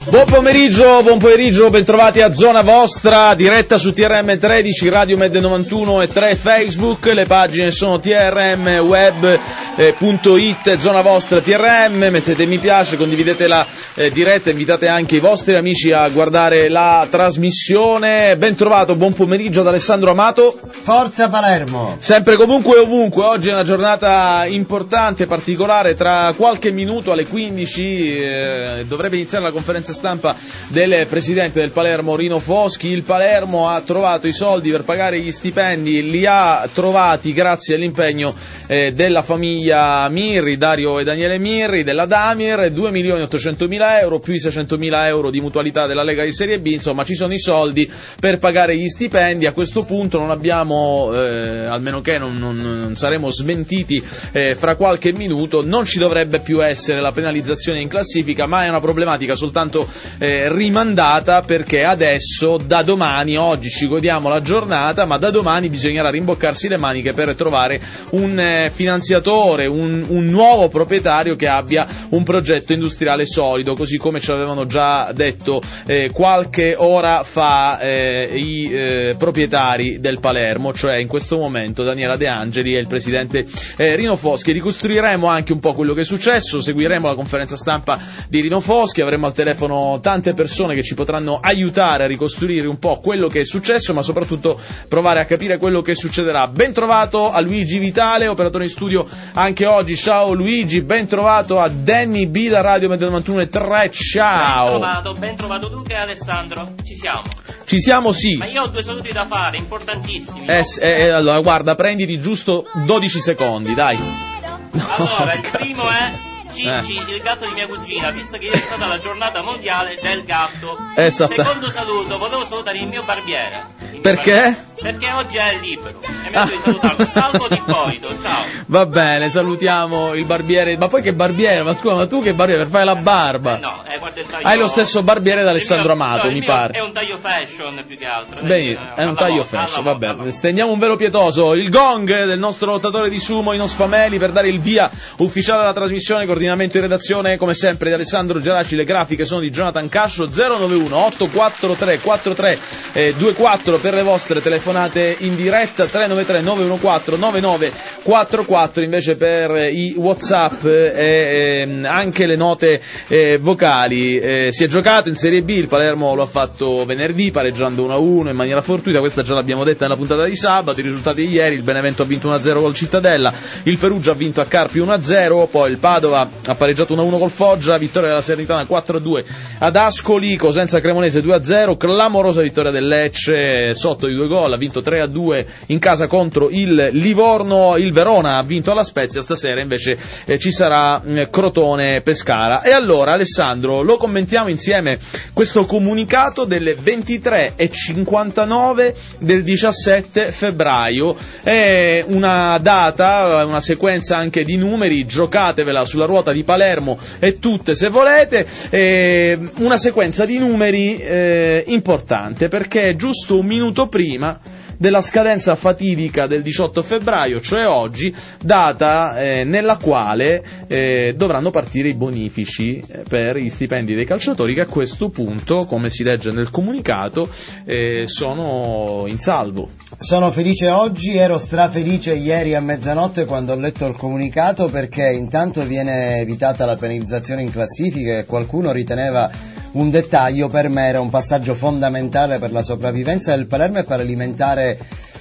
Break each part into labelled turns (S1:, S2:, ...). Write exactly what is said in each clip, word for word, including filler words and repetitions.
S1: Buon pomeriggio, buon pomeriggio, bentrovati a Zona Vostra, diretta su T R M tredici, Radio Med novantuno e tre, Facebook, le pagine sono T R M web punto it, Zona Vostra T R M, mettete mi piace, condividete la eh, diretta, invitate anche i vostri amici a guardare la trasmissione. Ben trovato, buon pomeriggio ad Alessandro Amato.
S2: Forza Palermo!
S1: Sempre, comunque e ovunque, oggi è una giornata importante, particolare, tra qualche minuto alle quindici eh, dovrebbe iniziare la conferenza stampa del presidente del Palermo Rino Foschi. Il Palermo ha trovato i soldi per pagare gli stipendi, li ha trovati grazie all'impegno eh, della famiglia Mirri, Dario e Daniele Mirri, della Damir, due milioni ottocentomila euro più i seicentomila euro di mutualità della Lega di Serie B, insomma ci sono i soldi per pagare gli stipendi. A questo punto non abbiamo, eh, almeno che non, non, non saremo smentiti eh, fra qualche minuto, non ci dovrebbe più essere la penalizzazione in classifica, ma è una problematica soltanto Eh, rimandata, perché adesso da domani, oggi ci godiamo la giornata, ma da domani bisognerà rimboccarsi le maniche per trovare un eh, finanziatore, un, un nuovo proprietario che abbia un progetto industriale solido, così come ci avevano già detto eh, qualche ora fa eh, i eh, proprietari del Palermo, cioè in questo momento Daniela De Angeli e il presidente eh, Rino Foschi. Ricostruiremo anche un po' quello che è successo, seguiremo la conferenza stampa di Rino Foschi, avremo al telefono tante persone che ci potranno aiutare a ricostruire un po' quello che è successo, ma soprattutto provare a capire quello che succederà. Ben trovato a Luigi Vitale, operatore in studio anche oggi. Ciao Luigi, ben trovato a Danny B da Radio Med novantuno e tre. Ciao.
S3: Ben trovato, ben trovato tu che Alessandro. Ci siamo.
S1: Ci siamo, sì.
S3: Ma io ho due saluti da fare, importantissimi.
S1: Eh, eh, allora, guarda, prenditi giusto dodici secondi, dai.
S3: Allora, il primo è Gigi, eh. il gatto di mia cugina, visto che ieri è stata la giornata mondiale del gatto.
S1: Esatto.
S3: Secondo saluto, volevo salutare il mio barbiere. Il
S1: Perché?
S3: Mio barbiere, perché oggi è libero e mi ha detto di salutarlo. Salvo D'Ippolito, ciao.
S1: Va bene, salutiamo il barbiere. Ma poi che barbiere? Ma scusa, ma tu che barbiere? Per fare la barba?
S3: Eh no, eh, guarda il taglio.
S1: Hai lo stesso barbiere da Alessandro
S3: mio,
S1: Amato,
S3: no,
S1: mi
S3: mio
S1: pare.
S3: È un taglio fashion più che altro.
S1: Bene,
S3: eh,
S1: è un taglio
S3: volta,
S1: fashion,
S3: alla
S1: vabbè.
S3: volta.
S1: Stendiamo un velo pietoso. Il gong del nostro lottatore di sumo, Ino Spameli, per dare il via ufficiale alla trasmissione. Coordinamento in redazione, come sempre, di Alessandro Giaracci. Le grafiche sono di Jonathan Cascio. Zero nove uno otto quattro tre quattro tre due quattro per le vostre telefonate in diretta, tre nove tre nove uno quattro nove nove quattro quattro invece per i WhatsApp e eh, anche le note eh, vocali. Eh, si è giocato in Serie B, il Palermo lo ha fatto venerdì pareggiando uno a uno in maniera fortuita, questa già l'abbiamo detta nella puntata di sabato. I risultati di ieri: il Benevento ha vinto uno a zero col Cittadella, il Perugia ha vinto a Carpi uno a zero, poi il Padova ha pareggiato uno a uno col Foggia, vittoria della Salernitana quattro a due ad Ascoli, Cosenza Cremonese due a zero, clamorosa vittoria del Lecce sotto di due gol, ha vinto tre a due in casa contro il Livorno, il Verona ha vinto alla Spezia, stasera invece eh, ci sarà eh, Crotone Pescara. E allora Alessandro, lo commentiamo insieme questo comunicato delle ventitré e cinquantanove del diciassette febbraio, è una data, una sequenza anche di numeri, giocatevela sulla ruota di Palermo e tutte se volete, eh, una sequenza di numeri eh, importante, perché giusto un minuto prima della scadenza fatidica del diciotto febbraio, cioè oggi, data eh, nella quale eh, dovranno partire i bonifici eh, per gli stipendi dei calciatori, che a questo punto, come si legge nel comunicato, eh, sono in salvo.
S2: Sono felice oggi, ero strafelice ieri a mezzanotte quando ho letto il comunicato, perché intanto viene evitata la penalizzazione in classifica, e qualcuno riteneva un dettaglio. Per me era un passaggio fondamentale per la sopravvivenza del Palermo e per alimentare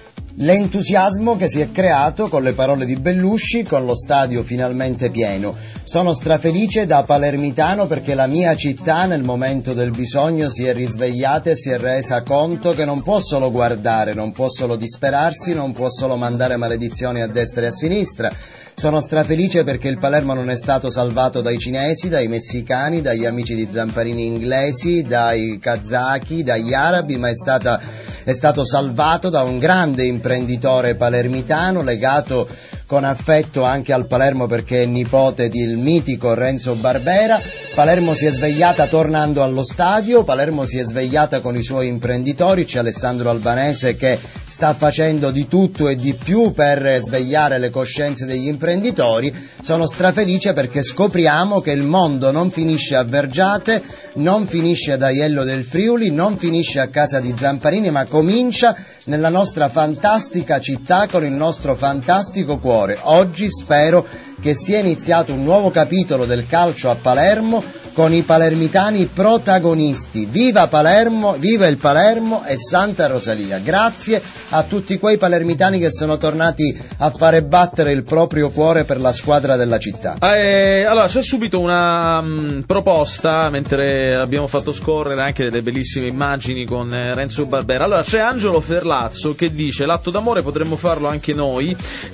S2: l'entusiasmo che si è creato con le parole di Bellusci, con lo stadio finalmente pieno. Sono strafelice da palermitano perché la mia città nel momento del bisogno si è risvegliata e si è resa conto che non può solo guardare, non può solo disperarsi, non può solo mandare maledizioni a destra e a sinistra. Sono strafelice perché il Palermo non è stato salvato dai cinesi, dai messicani, dagli amici di Zamparini inglesi, dai kazaki, dagli arabi, ma è, stata, è stato salvato da un grande imprenditore palermitano legato con affetto anche al Palermo perché è nipote del mitico Renzo Barbera. Palermo si è svegliata tornando allo stadio, Palermo si è svegliata con i suoi imprenditori, c'è Alessandro Albanese che sta facendo di tutto e di più per svegliare le coscienze degli imprenditori. Sono strafelice perché scopriamo che il mondo non finisce a Vergiate, non finisce ad Aiello del Friuli, non finisce a casa di Zamparini, ma comincia nella nostra fantastica città con il nostro fantastico cuore. Oggi spero che sia iniziato un nuovo capitolo del calcio a Palermo con i palermitani protagonisti. Viva Palermo, viva il Palermo e Santa Rosalia. Grazie a tutti quei palermitani che sono tornati a fare battere il proprio cuore per la squadra della città.
S1: Eh, allora, c'è subito una mh, proposta, mentre abbiamo fatto scorrere anche delle bellissime immagini con eh, Renzo Barbera. Allora, c'è Angelo Ferlazzo che dice: l'atto d'amore potremmo farlo anche noi,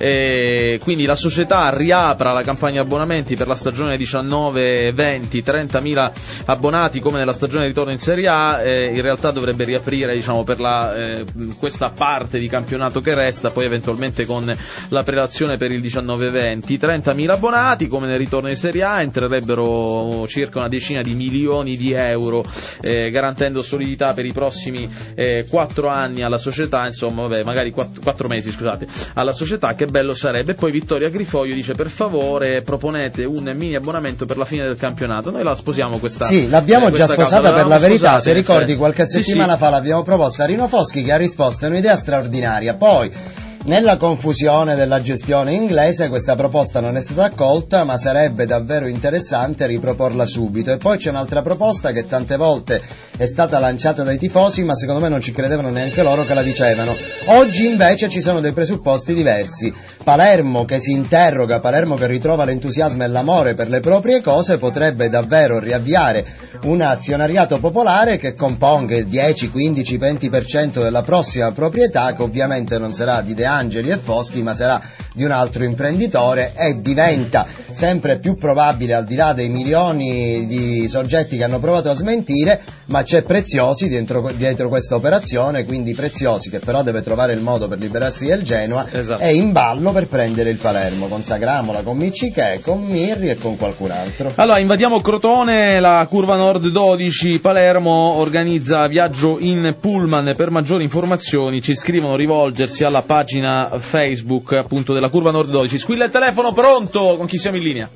S1: eh, quindi la società riapra la campagna abbonamenti per la stagione diciannove venti, trentamila abbonati come nella stagione di ritorno in Serie A, eh, in realtà dovrebbe riaprire, diciamo, per la, eh, questa parte di campionato che resta, poi eventualmente con la prelazione per il diciannove venti, trentamila abbonati come nel ritorno in Serie A, entrerebbero circa una decina di milioni di euro, eh, garantendo solidità per i prossimi eh, quattro anni alla società, insomma, vabbè, magari quattro mesi, scusate, alla società, che bello sarebbe. Poi Vittoria Grifoglio dice: per favore proponete un mini abbonamento per la fine del campionato. Noi la sposiamo questa.
S2: Sì, l'abbiamo
S1: eh,
S2: già sposata,
S1: causa.
S2: per la verità,
S1: Scusate,
S2: se ricordi
S1: eh.
S2: qualche settimana
S1: sì, sì.
S2: fa l'abbiamo proposta a Rino Foschi, che ha risposto: è un'idea straordinaria. Poi nella confusione della gestione inglese questa proposta non è stata accolta, ma sarebbe davvero interessante riproporla subito. E poi c'è un'altra proposta che tante volte è stata lanciata dai tifosi, ma secondo me non ci credevano neanche loro che la dicevano. Oggi invece ci sono dei presupposti diversi. Palermo che si interroga, Palermo che ritrova l'entusiasmo e l'amore per le proprie cose, potrebbe davvero riavviare un azionariato popolare che componga il dieci, quindici, venti per cento della prossima proprietà, che ovviamente non sarà di De Angeli e Foschi, ma sarà di un altro imprenditore, e diventa sempre più probabile, al di là dei milioni di soggetti che hanno provato a smentire, ma c'è Preziosi dietro, dietro questa operazione, quindi Preziosi, che però deve trovare il modo per liberarsi del Genoa, esatto, è in ballo per prendere il Palermo, con Sagramola, con Miccichè, con Mirri e con qualcun altro.
S1: Allora, invadiamo Crotone, la Curva Nord dodici, Palermo organizza viaggio in pullman. Per maggiori informazioni ci scrivono rivolgersi alla pagina Facebook appunto della Curva Nord dodici. Squilla il telefono, pronto? Con chi siamo in linea?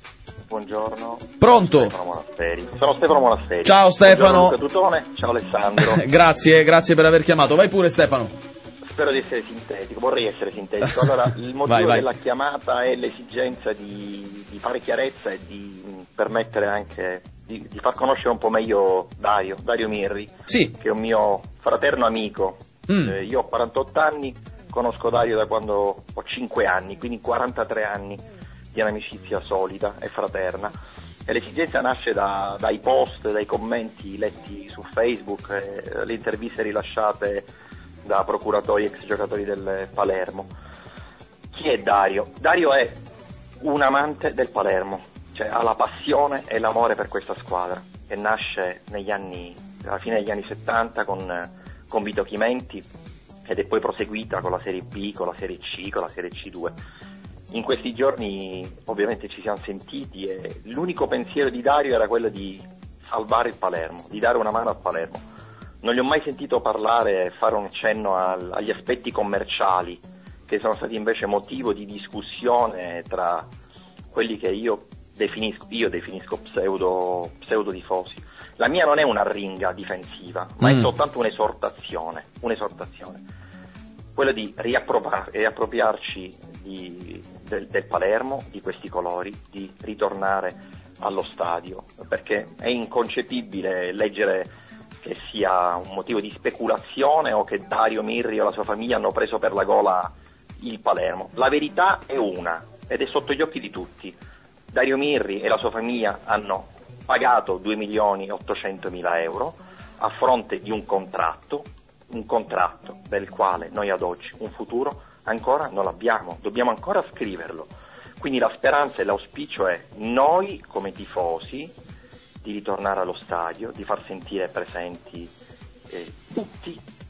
S4: Buongiorno.
S1: Pronto?
S4: Stefano Monasteri. Sono Stefano Monasteri.
S1: Ciao Stefano.
S4: Buongiorno Tutone. Ciao Alessandro.
S1: Grazie, grazie per aver chiamato. Vai pure Stefano.
S4: Spero di essere sintetico, vorrei essere sintetico. Allora, il motivo
S1: vai, vai.
S4: della chiamata è l'esigenza di, di fare chiarezza e di permettere anche di, di far conoscere un po' meglio Dario, Dario Mirri,
S1: sì,
S4: che è un mio fraterno amico. Mm. Eh, io ho quarantotto anni, conosco Dario da quando ho cinque anni, quindi quarantatré anni di un'amicizia solida e fraterna. E l'esigenza nasce da, dai post, dai commenti letti su Facebook, eh, le interviste rilasciate da procuratori e ex giocatori del Palermo. Chi è Dario? Dario è un amante del Palermo, cioè ha la passione e l'amore per questa squadra, che nasce negli anni, alla fine degli anni settanta con, con Vito Chimenti, ed è poi proseguita con la Serie B, con la Serie C, con la Serie C due. In questi giorni ovviamente ci siamo sentiti e l'unico pensiero di Dario era quello di salvare il Palermo, di dare una mano al Palermo. Non gli ho mai sentito parlare e fare un cenno al, agli aspetti commerciali, che sono stati invece motivo di discussione tra quelli che io definisco, io definisco pseudo, pseudo tifosi. La mia non è una ringa difensiva, ma mm. è soltanto un'esortazione, un'esortazione. Quello di riappropri- riappropriarci di, del, del Palermo, di questi colori, di ritornare allo stadio, perché è inconcepibile leggere che sia un motivo di speculazione o che Dario Mirri o la sua famiglia hanno preso per la gola il Palermo. La verità è una, ed è sotto gli occhi di tutti. Dario Mirri e la sua famiglia hanno pagato due milioni e ottocentomila euro a fronte di un contratto, un contratto del quale noi ad oggi un futuro ancora non l'abbiamo, dobbiamo ancora scriverlo. Quindi la speranza e l'auspicio è noi come tifosi di ritornare allo stadio, di far sentire presenti eh, tutti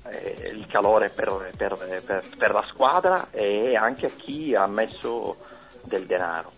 S4: eh, il calore per, per, per, per la squadra e anche a chi ha messo del denaro.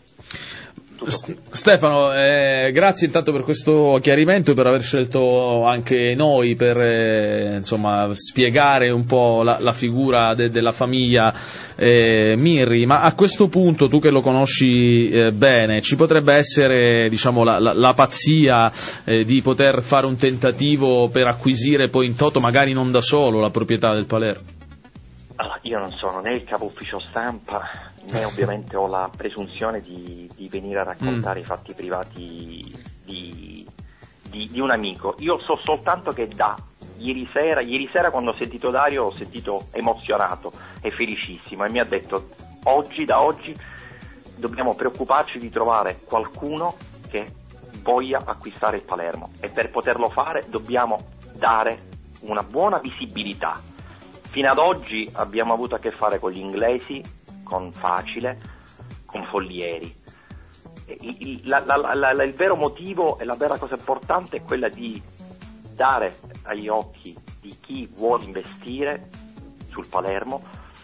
S1: Stefano, eh, grazie intanto per questo chiarimento e per aver scelto anche noi per eh, insomma spiegare un po' la, la figura de, della famiglia eh, Mirri, ma a questo punto tu che lo conosci eh, bene, ci potrebbe essere diciamo la, la, la pazzia eh, di poter fare un tentativo per acquisire poi in toto, magari non da solo, la proprietà del Palermo?
S4: Allora, io non sono né il capo ufficio stampa né ovviamente ho la presunzione di, di venire a raccontare mm. i fatti privati di, di, di un amico. Io so soltanto che da ieri sera, ieri sera quando ho sentito Dario ho sentito emozionato e felicissimo e mi ha detto oggi, da oggi dobbiamo preoccuparci di trovare qualcuno che voglia acquistare il Palermo e per poterlo fare dobbiamo dare una buona visibilità. Fino ad oggi abbiamo avuto a che fare con gli inglesi, con Facile, con Follieri. Il, il, la, la, la, la, il vero motivo e la vera cosa importante è quella di dare agli occhi di chi vuole investire sul Palermo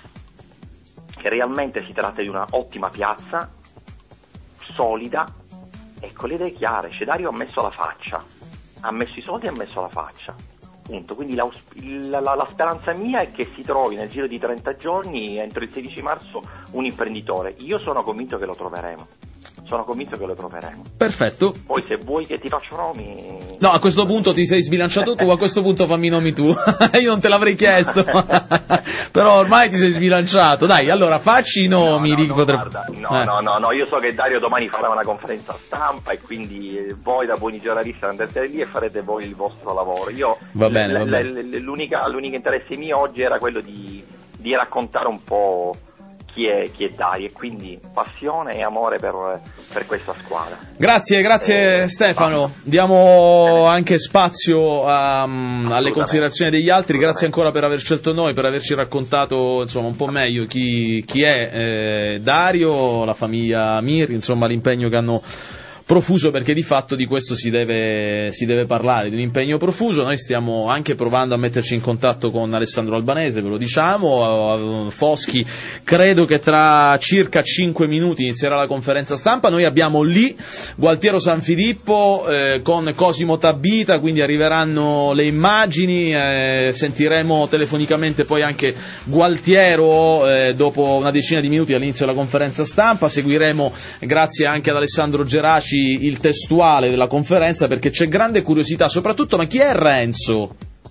S4: che realmente si tratta di una ottima piazza, solida e con le idee chiare. Cedario ha messo la faccia, ha messo i soldi e ha messo la faccia. Punto. Quindi la, la, la speranza mia è che si trovi nel giro di trenta giorni, entro il sedici marzo, un imprenditore. Io sono convinto che lo troveremo. Sono convinto che lo troveremo.
S1: Perfetto.
S4: Poi se vuoi che ti faccio nomi...
S1: No, a questo punto ti sei sbilanciato tu, a questo punto fammi nomi tu. Io non te l'avrei chiesto. Però ormai ti sei sbilanciato. Dai, allora facci i nomi.
S4: No, no,
S1: di
S4: no,
S1: potre...
S4: guarda, no, eh. no, no, no, io so che Dario domani farà una conferenza stampa e quindi voi da buoni giornalisti andrete lì e farete voi il vostro lavoro. Io
S1: va bene,
S4: l-
S1: va
S4: l-
S1: bene.
S4: L- l'unica, l'unico interesse mio oggi era quello di, di raccontare un po' Chi è, chi è Dario e quindi passione e amore per, per questa squadra.
S1: Grazie, grazie eh, Stefano. Ah. Diamo anche spazio um, alle considerazioni degli altri. Grazie ancora per aver scelto noi, per averci raccontato insomma un po' meglio chi, chi è eh, Dario, la famiglia Mirri, insomma l'impegno che hanno profuso, perché di fatto di questo si deve, si deve parlare, di un impegno profuso. Noi stiamo anche provando a metterci in contatto con Alessandro Albanese, ve lo diciamo. Foschi credo che tra circa cinque minuti inizierà la conferenza stampa. Noi abbiamo lì Gualtiero Sanfilippo eh, con Cosimo Tabita, quindi arriveranno le immagini, eh, sentiremo telefonicamente poi anche Gualtiero eh, dopo una decina di minuti all'inizio della conferenza stampa. Seguiremo, grazie anche ad Alessandro Geraci, il testuale della conferenza, perché c'è grande curiosità, soprattutto ma chi è Renzo?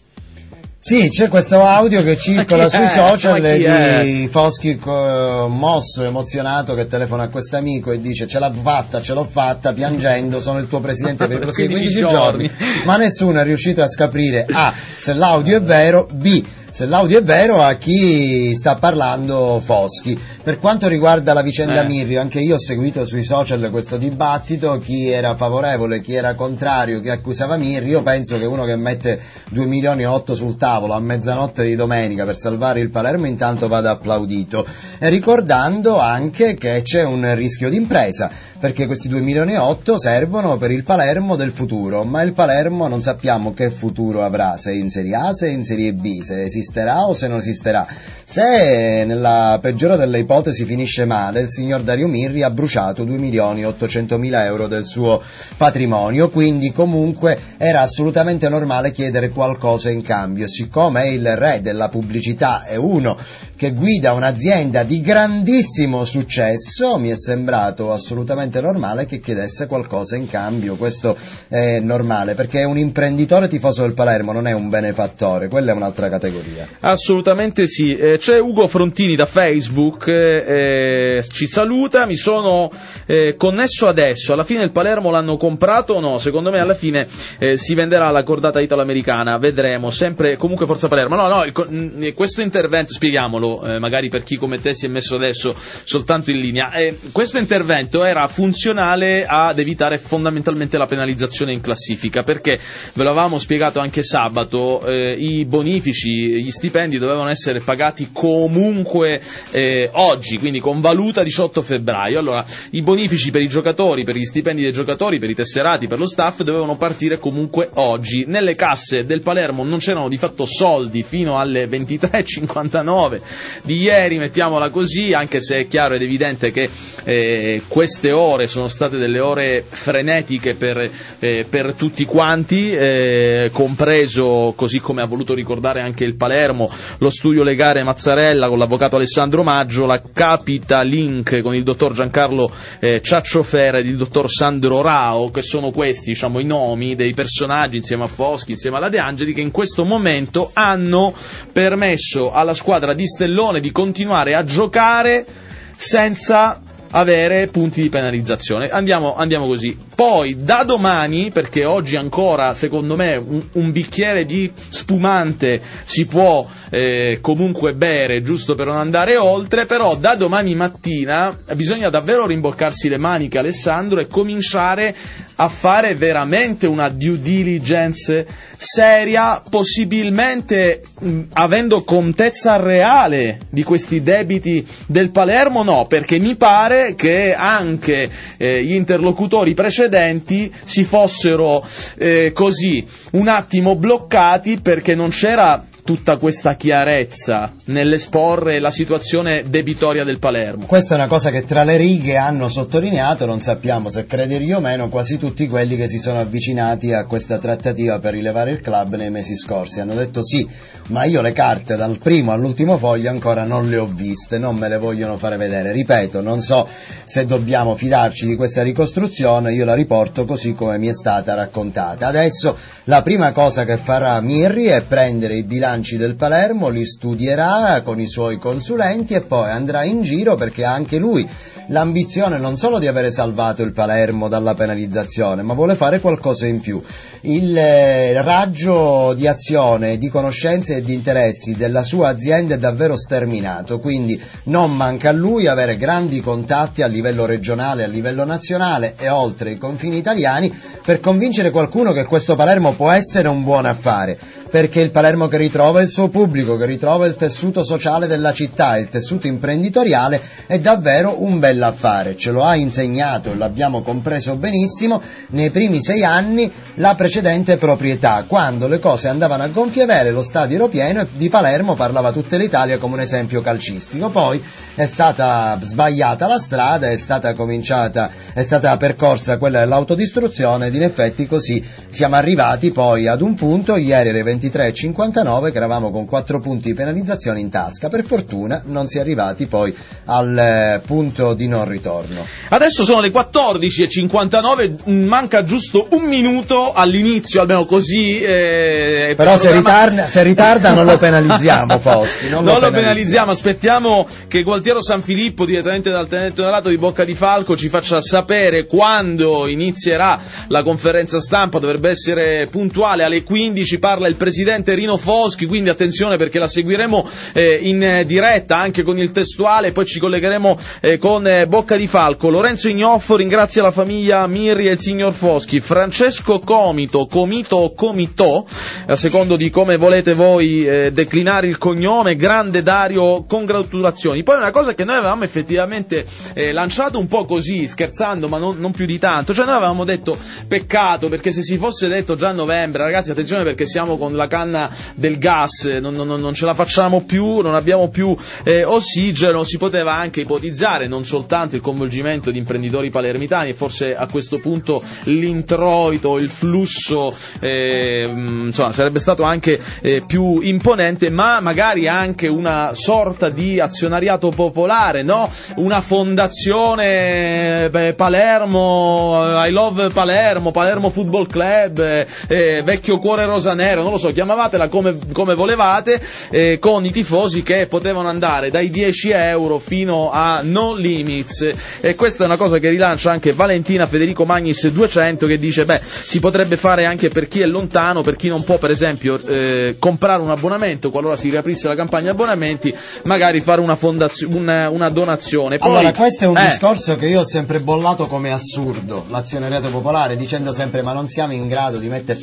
S2: Sì, c'è questo audio che circola sui social di Foschi mosso, emozionato, che telefona a quest'amico e dice ce l'ho fatta, ce l'ho fatta, piangendo, sono il tuo presidente per i prossimi quindici giorni, ma nessuno è riuscito a scoprire A, se l'audio è vero, B, se l'audio è vero, a chi sta parlando Foschi. Per quanto riguarda la vicenda eh. Mirri, anche io ho seguito sui social questo dibattito, chi era favorevole, chi era contrario, chi accusava Mirri. Io penso che uno che mette due milioni e otto sul tavolo a mezzanotte di domenica per salvare il Palermo intanto vada applaudito, e ricordando anche che c'è un rischio d'impresa, perché questi due milioni e otto servono per il Palermo del futuro, ma il Palermo non sappiamo che futuro avrà, se in Serie A, se in Serie B, se esisterà o se non esisterà. Se nella peggiore delle ipotesi finisce male, il signor Dario Mirri ha bruciato due milioni e ottocentomila euro del suo patrimonio, quindi comunque era assolutamente normale chiedere qualcosa in cambio. Siccome è il re della pubblicità, è uno che guida un'azienda di grandissimo successo, mi è sembrato assolutamente normale che chiedesse qualcosa in cambio. Questo è normale, perché è un imprenditore tifoso del Palermo, non è un benefattore, quella è un'altra categoria.
S1: Assolutamente sì. Eh, c'è Ugo Frontini da Facebook, eh, ci saluta. Mi sono eh, connesso adesso, alla fine il Palermo l'hanno comprato o no? Secondo me alla fine eh, si venderà la cordata italo-americana, vedremo. Sempre comunque Forza Palermo. No, no, il, questo intervento, spieghiamolo Eh, magari per chi come te si è messo adesso soltanto in linea, eh, questo intervento era funzionale ad evitare fondamentalmente la penalizzazione in classifica, perché ve l'avevamo spiegato anche sabato, eh, i bonifici, gli stipendi dovevano essere pagati comunque eh, oggi oggi, quindi con valuta diciotto febbraio. Allora, i bonifici per i giocatori, per gli stipendi dei giocatori, per i tesserati, per lo staff dovevano partire comunque oggi. Nelle casse del Palermo non c'erano di fatto soldi fino alle ventitré e cinquantanove di ieri, mettiamola così, anche se è chiaro ed evidente che eh, queste ore sono state delle ore frenetiche per, eh, per tutti quanti, eh, compreso, così come ha voluto ricordare anche il Palermo, lo studio legale Mazzarella con l'avvocato Alessandro Maggio, la Capitalink con il dottor Giancarlo eh, Ciacciofera ed il dottor Sandro Rao, che sono questi, diciamo, i nomi dei personaggi insieme a Foschi, insieme alla De Angeli, che in questo momento hanno permesso alla squadra di Stellone di continuare a giocare senza avere punti di penalizzazione. Andiamo, andiamo così. Poi da domani, perché oggi ancora secondo me un, un bicchiere di spumante si può eh, comunque bere, giusto per non andare oltre, però da domani mattina bisogna davvero rimboccarsi le maniche, Alessandro, e cominciare a fare veramente una due diligence seria, possibilmente mh, avendo contezza reale di questi debiti del Palermo. No, perché mi pare che anche eh, gli interlocutori precedenti si fossero eh, così un attimo bloccati perché non c'era tutta questa chiarezza nell'esporre la situazione debitoria del Palermo.
S2: Questa è una cosa che tra le righe hanno sottolineato, non sappiamo se credergli o meno, quasi tutti quelli che si sono avvicinati a questa trattativa per rilevare il club nei mesi scorsi. Hanno detto sì, ma io le carte dal primo all'ultimo foglio ancora non le ho viste, non me le vogliono fare vedere. Ripeto, non so se dobbiamo fidarci di questa ricostruzione, io la riporto così come mi è stata raccontata. Adesso la prima cosa che farà Mirri è prendere i bilanci del Palermo, li studierà con i suoi consulenti e poi andrà in giro, perché ha anche lui l'ambizione non solo di avere salvato il Palermo dalla penalizzazione, ma vuole fare qualcosa in più. Il eh, raggio di azione, di conoscenze e di interessi della sua azienda è davvero sterminato, quindi non manca a lui avere grandi contatti a livello regionale, a livello nazionale e oltre i confini italiani per convincere qualcuno che questo Palermo può essere un buon affare, perché il Palermo che ritrova il suo pubblico, che ritrova il tessuto sociale della città, il tessuto imprenditoriale, è davvero un bel affare. Ce lo ha insegnato e l'abbiamo compreso benissimo nei primi sei anni la precedente proprietà, quando le cose andavano a gonfie vele, lo stadio era pieno e di Palermo parlava tutta l'Italia come un esempio calcistico. Poi è stata sbagliata la strada, è stata cominciata, è stata percorsa quella dell'autodistruzione ed in effetti così siamo arrivati poi ad un punto, ieri alle ventitré e cinquantanove, che eravamo con quattro punti di penalizzazione in tasca. Per fortuna non si è arrivati poi al eh, punto di non ritorno.
S1: Adesso sono le quattordici e cinquantanove, manca giusto un minuto all'inizio, almeno così. Eh,
S2: Però
S1: per
S2: se, ritarda, se ritarda non lo penalizziamo, Foschi. Non,
S1: non
S2: lo,
S1: lo penalizziamo, aspettiamo che Gualtiero Sanfilippo, direttamente dal Tenente Onorato di Bocca di Falco, ci faccia sapere quando inizierà la conferenza stampa. Dovrebbe essere puntuale alle quindici, parla il presidente Rino Foschi, quindi attenzione perché la seguiremo eh, in diretta anche con il testuale, poi ci collegheremo eh, con eh, Bocca di Falco. Lorenzo Ignoffo ringrazia la famiglia Mirri e il signor Foschi. Francesco Comito, Comito o Comitò, a secondo di come volete voi eh, declinare il cognome. Grande Dario, congratulazioni. Poi una cosa che noi avevamo effettivamente eh, lanciato un po' così, scherzando, ma non, non più di tanto, cioè noi avevamo detto peccato, perché se si fosse detto già a novembre, ragazzi attenzione perché siamo con la canna del gas, non, non, non ce la facciamo più, non abbiamo più eh, ossigeno, si poteva anche ipotizzare non soltanto il coinvolgimento di imprenditori palermitani e forse a questo punto l'introito, il flusso eh, insomma sarebbe stato anche eh, più imponente, ma magari anche una sorta di azionariato popolare, no? Una fondazione beh, Palermo, I Love Palermo, Palermo Football Club, eh, eh, Vecchio Cuore Rosanero, non lo so, chiamavatela come, come volevate, eh, con i tifosi che potevano andare dai dieci euro fino a no limits. E questa è una cosa che rilancia anche Valentina Federico Magnis duecento, che dice beh, si potrebbe fare anche per chi è lontano, per chi non può per esempio eh, comprare un abbonamento, qualora si riaprisse la campagna abbonamenti, magari fare una fondazione, una, una donazione. Poi,
S2: allora questo è un
S1: eh,
S2: discorso che io ho sempre bollato come assurdo, l'azionariato popolare, dicendo sempre ma non siamo in grado di metterci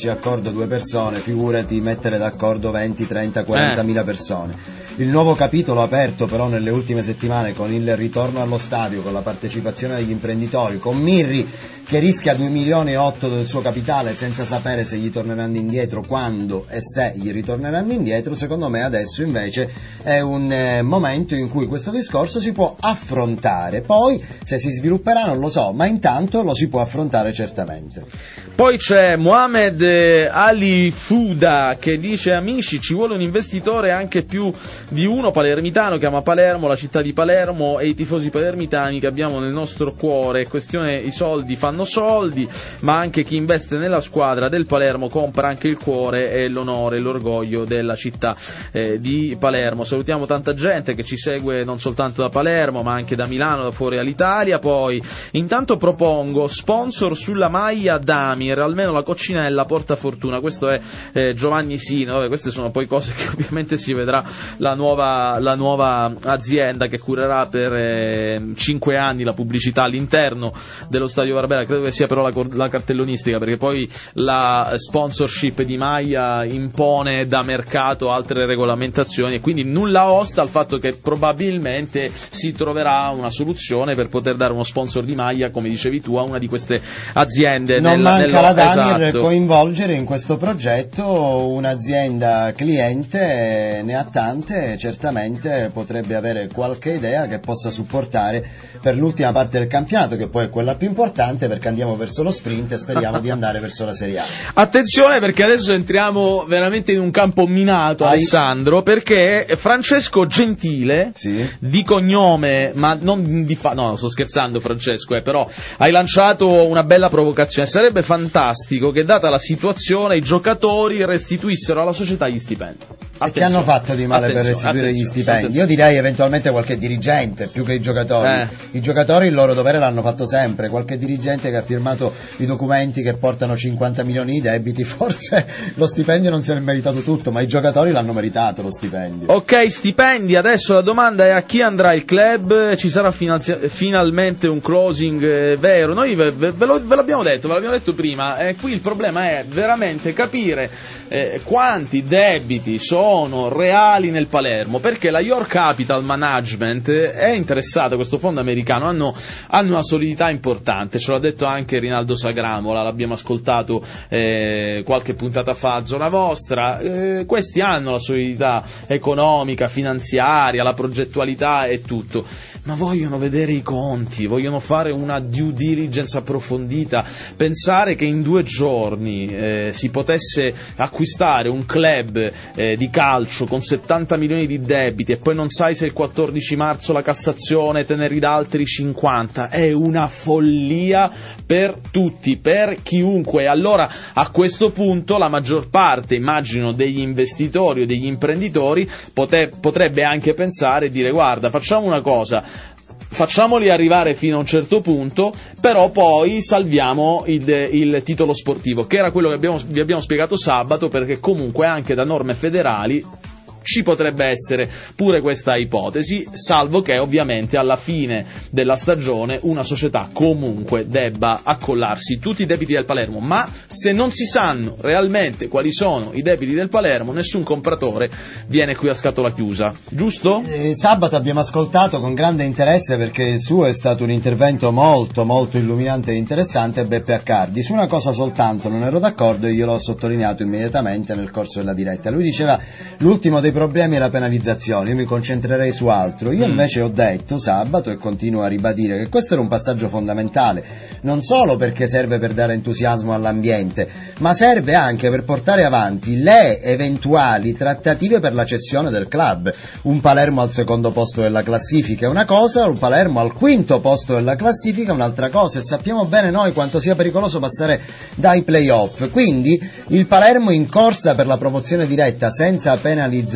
S2: metterci d'accordo due persone, figurati mettere d'accordo venti, trenta, quarantamila persone. Il nuovo capitolo aperto però nelle ultime settimane con il ritorno allo stadio, con la partecipazione degli imprenditori, con Mirri che rischia due milioni e otto del suo capitale senza sapere se gli torneranno indietro, quando e se gli ritorneranno indietro, secondo me adesso invece è un eh, momento in cui questo discorso si può affrontare. Poi se si svilupperà non lo so, ma intanto lo si può affrontare certamente.
S1: Poi c'è Mohamed Ali Fuda che dice: amici, ci vuole un investitore anche più di uno palermitano che ama Palermo, la città di Palermo e i tifosi palermitani che abbiamo nel nostro cuore. Questione, i soldi fanno soldi, ma anche chi investe nella squadra del Palermo compra anche il cuore e l'onore e l'orgoglio della città eh, di Palermo. Salutiamo tanta gente che ci segue non soltanto da Palermo ma anche da Milano, da fuori all'Italia. Poi intanto propongo sponsor sulla maglia Damir, almeno la coccinella porta fortuna. Questo è eh, Giovanni Sino. Vabbè, queste sono poi cose che ovviamente si vedrà la nuova, la nuova azienda che curerà per eh, cinque anni la pubblicità all'interno dello Stadio Barbera. Credo che sia però la, la cartellonistica, perché poi la sponsorship di maglia impone da mercato altre regolamentazioni e quindi nulla osta al fatto che probabilmente si troverà una soluzione per poter dare uno sponsor di maglia, come dicevi tu, a una di queste aziende.
S2: Non
S1: nella,
S2: manca la Damir
S1: esatto.
S2: coinvolgere in questo progetto un'azienda cliente, ne ha tante, certamente potrebbe avere qualche idea che possa supportare per l'ultima parte del campionato, che poi è quella più importante, perché andiamo verso lo sprint e speriamo di andare verso la Serie A.
S1: Attenzione, perché adesso entriamo veramente in un campo minato, Ai... Alessandro, perché Francesco Gentile,
S2: sì,
S1: di cognome, ma non di fa... no, sto scherzando Francesco, eh, però hai lanciato una bella provocazione. Sarebbe fantastico che, data la situazione, i giocatori restituissero alla società gli stipendi.
S2: E che hanno fatto di male per restituire gli stipendi? Attenzione. Io direi eventualmente qualche dirigente, più che i giocatori. Eh. I giocatori il loro dovere l'hanno fatto sempre. Qualche dirigente che ha firmato i documenti che portano cinquanta milioni di debiti, forse lo stipendio non se l'è meritato tutto, ma i giocatori l'hanno meritato lo stipendio.
S1: Ok, stipendi. Adesso la domanda è: a chi andrà il club? Ci sarà finanzia- finalmente un closing eh, vero? Noi ve, ve, ve, lo, ve l'abbiamo detto, ve l'abbiamo detto prima. Eh, qui il problema è veramente capire eh, quanti debiti sono reali nel Palermo, perché la Your Capital Management è interessata, questo fondo americano, hanno, hanno una solidità importante, ce l'ha detto anche Rinaldo Sagramola, l'abbiamo ascoltato eh, qualche puntata fa a Zona Vostra. Eh, questi hanno la solidità economica, finanziaria, la progettualità e tutto, ma vogliono vedere i conti, vogliono fare una due diligence approfondita. Pensare che in due giorni eh, si potesse acquistare un club eh, di calcio con settanta milioni di debiti e poi non sai se il quattordici marzo la Cassazione te ne ridà altri cinquanta, è una follia per tutti, per chiunque. Allora a questo punto la maggior parte, immagino, degli investitori o degli imprenditori pote- potrebbe anche pensare e dire: guarda, facciamo una cosa, facciamoli arrivare fino a un certo punto, però poi salviamo il, il titolo sportivo, che era quello che abbiamo, vi abbiamo spiegato sabato, perché comunque anche da norme federali ci potrebbe essere pure questa ipotesi, salvo che ovviamente alla fine della stagione una società comunque debba accollarsi tutti i debiti del Palermo. Ma se non si sanno realmente quali sono i debiti del Palermo, nessun compratore viene qui a scatola chiusa, giusto?
S2: Eh, sabato abbiamo ascoltato con grande interesse, perché il suo è stato un intervento molto molto illuminante e interessante, Beppe Accardi. Su una cosa soltanto non ero d'accordo e io l'ho sottolineato immediatamente nel corso della diretta. Lui diceva: l'ultimo dei problemi è la penalizzazione, io mi concentrerei su altro. Io invece ho detto sabato, e continuo a ribadire, che questo era un passaggio fondamentale, non solo perché serve per dare entusiasmo all'ambiente, ma serve anche per portare avanti le eventuali trattative per la cessione del club. Un Palermo al secondo posto della classifica è una cosa, un Palermo al quinto posto della classifica è un'altra cosa, e sappiamo bene noi quanto sia pericoloso passare dai play-off. Quindi il Palermo in corsa per la promozione diretta senza penalizzazioni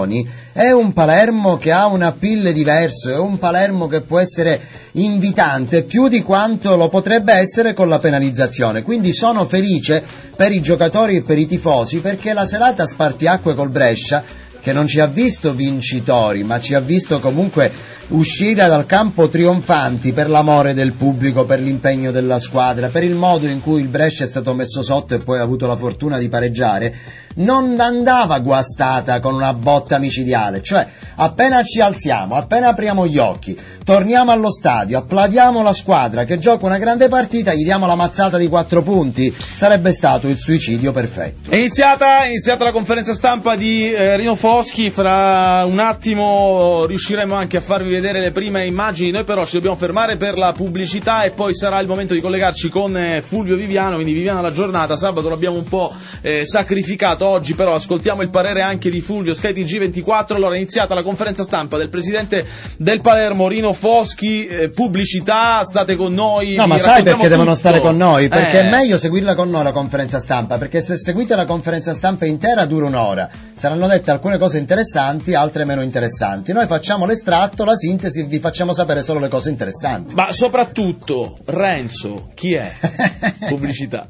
S2: è un Palermo che ha un appeal diverso, è un Palermo che può essere invitante più di quanto lo potrebbe essere con la penalizzazione. Quindi sono felice per i giocatori e per i tifosi, perché la serata spartiacque col Brescia, che che non ci ha visto vincitori, ma ci ha visto comunque uscire dal campo trionfanti per l'amore del pubblico, per l'impegno della squadra, per il modo in cui il Brescia è stato messo sotto e poi ha avuto la fortuna di pareggiare, non andava guastata con una botta micidiale, cioè appena ci alziamo, appena apriamo gli occhi, torniamo allo stadio, applaudiamo la squadra che gioca una grande partita, gli diamo la mazzata di quattro punti, sarebbe stato il suicidio perfetto.
S1: È iniziata, è iniziata la conferenza stampa di eh, Rino Foschi, fra un attimo riusciremo anche a farvi vedere le prime immagini, noi però ci dobbiamo fermare per la pubblicità e poi sarà il momento di collegarci con eh, Fulvio Viviano, quindi Viviano la giornata, sabato l'abbiamo un po' eh, sacrificato, oggi però ascoltiamo il parere anche di Fulvio, Sky T G ventiquattro. Allora è iniziata la conferenza stampa del presidente del Palermo Rino Foschi, eh, pubblicità, state con noi.
S2: No, ma sai perché
S1: tutto.
S2: devono stare con noi? Perché
S1: eh.
S2: è meglio seguirla con noi la conferenza stampa, perché se seguite la conferenza stampa intera dura un'ora, saranno dette alcune cose interessanti, altre meno interessanti, noi facciamo l'estratto, la sintesi, vi facciamo sapere solo le cose interessanti.
S1: Ma soprattutto Renzo, chi è? Pubblicità.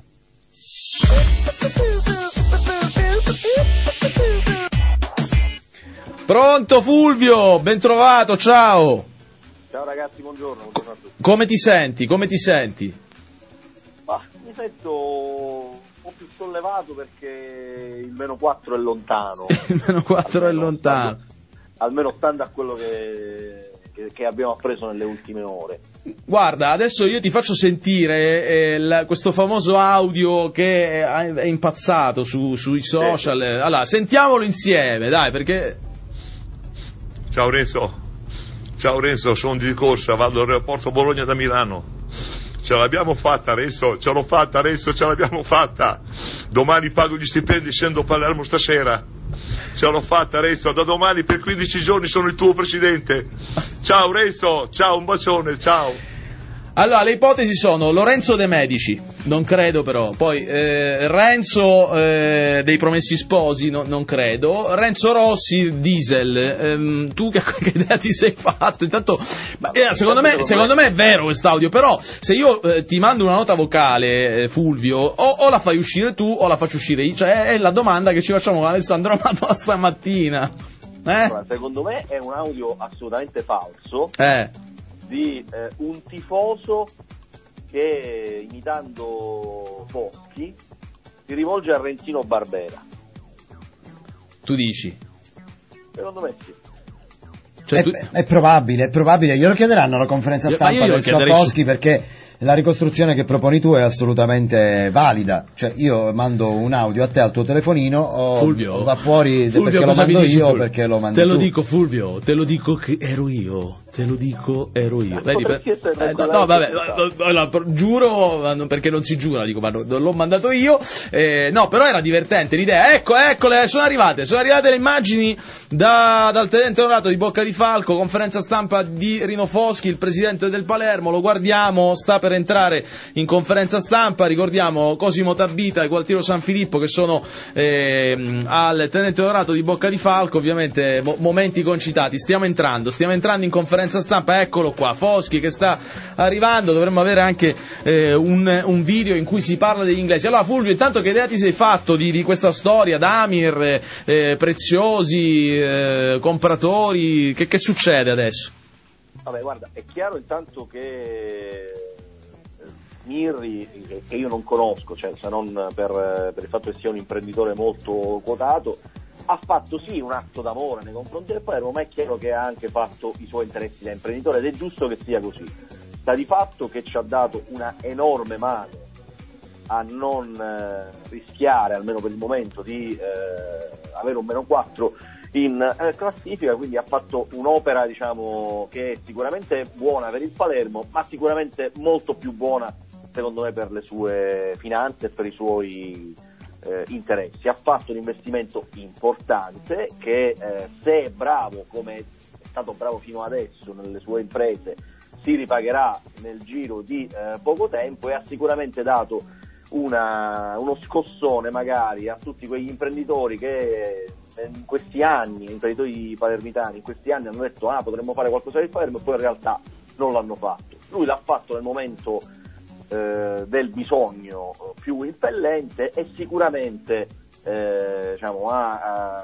S1: Pronto Fulvio, ben trovato, ciao.
S4: Ciao ragazzi, buongiorno, buongiorno a tutti.
S1: Come ti senti? Come ti senti?
S4: Ah, mi sento un po' più sollevato perché il meno quattro è lontano.
S1: Il meno quattro è lontano.
S4: Stando, almeno stando a quello che, che, che abbiamo appreso nelle ultime ore.
S1: Guarda, adesso io ti faccio sentire eh, la, questo famoso audio che è, è impazzato su, sui social. Sì. Allora, sentiamolo insieme, dai, perché...
S5: Ciao Renzo, ciao Renzo, sono di corsa, vado all'aeroporto Bologna da Milano. Ce l'abbiamo fatta Renzo, ce l'ho fatta Renzo, ce l'abbiamo fatta. Domani pago gli stipendi, scendo a Palermo stasera. Ce l'ho fatta Renzo, da domani per quindici giorni sono il tuo presidente. Ciao Renzo, ciao, un bacione, ciao.
S1: Allora, le ipotesi sono Lorenzo De Medici, non credo però, poi eh, Renzo eh, dei Promessi Sposi, no, non credo, Renzo Rossi, Diesel, ehm, tu che, che idea ti sei fatto? Intanto, ma, eh, secondo, me, secondo me è vero quest'audio, però se io eh, ti mando una nota vocale, eh, Fulvio, o, o la fai uscire tu o la faccio uscire io, cioè è la domanda che ci facciamo con Alessandro Amato stamattina. Eh?
S4: Allora, secondo me è un audio assolutamente falso.
S1: Eh.
S4: Di eh, un tifoso che, imitando Foschi, si rivolge a Renzino Barbera.
S1: Tu dici?
S4: Secondo me sì.
S1: Cioè,
S2: è,
S1: tu...
S2: è probabile, è probabile, glielo chiederanno alla conferenza stampa del Foschi su... perché la ricostruzione che proponi tu è assolutamente valida, cioè io mando un audio a te al tuo telefonino o
S1: Fulvio,
S2: va fuori
S1: Fulvio,
S2: perché lo mando io o perché lo mando
S1: te lo
S2: tu.
S1: dico Fulvio, te lo dico che ero io, te lo dico ero io. Vedi, per... eh, no, no, vabbè, no, no, no, giuro perché non si giura, dico, ma non l'ho mandato io, eh, no, però era divertente l'idea. Ecco, eccole, sono arrivate, sono arrivate le immagini da, dal tenente onorato di Bocca di Falco, conferenza stampa di Rino Foschi, il presidente del Palermo, lo guardiamo, sta per entrare in conferenza stampa, ricordiamo Cosimo Tabita e Gualtiero San Filippo che sono eh, al tenente onorato di Bocca di Falco, ovviamente mo- momenti concitati, stiamo entrando, stiamo entrando in conferenza stampa, eccolo qua, Foschi che sta arrivando, dovremmo avere anche eh, un, un video in cui si parla degli inglesi. Allora Fulvio, intanto che idea ti sei fatto di, di questa storia, Damir, eh, Preziosi, eh, compratori, che, che succede adesso?
S4: Vabbè, guarda, è chiaro intanto che Mirri, che io non conosco, cioè se non per, per il fatto che sia un imprenditore molto quotato, ha fatto sì un atto d'amore nei confronti del Palermo, ma è chiaro che ha anche fatto i suoi interessi da imprenditore ed è giusto che sia così. Sta di fatto che ci ha dato una enorme mano a non eh, rischiare, almeno per il momento, di eh, avere un meno quattro in eh, classifica, quindi ha fatto un'opera, diciamo, che è sicuramente buona per il Palermo, ma sicuramente molto più buona secondo me per le sue finanze e per i suoi eh, interessi. Ha fatto un investimento importante che eh, se è bravo come è stato bravo fino adesso nelle sue imprese si ripagherà nel giro di eh, poco tempo, e ha sicuramente dato una, uno scossone magari a tutti quegli imprenditori che in questi anni, imprenditori palermitani in questi anni hanno detto ah potremmo fare qualcosa del Palermo e poi in realtà non l'hanno fatto. Lui l'ha fatto nel momento eh, del bisogno più impellente e sicuramente eh, diciamo, ha, ha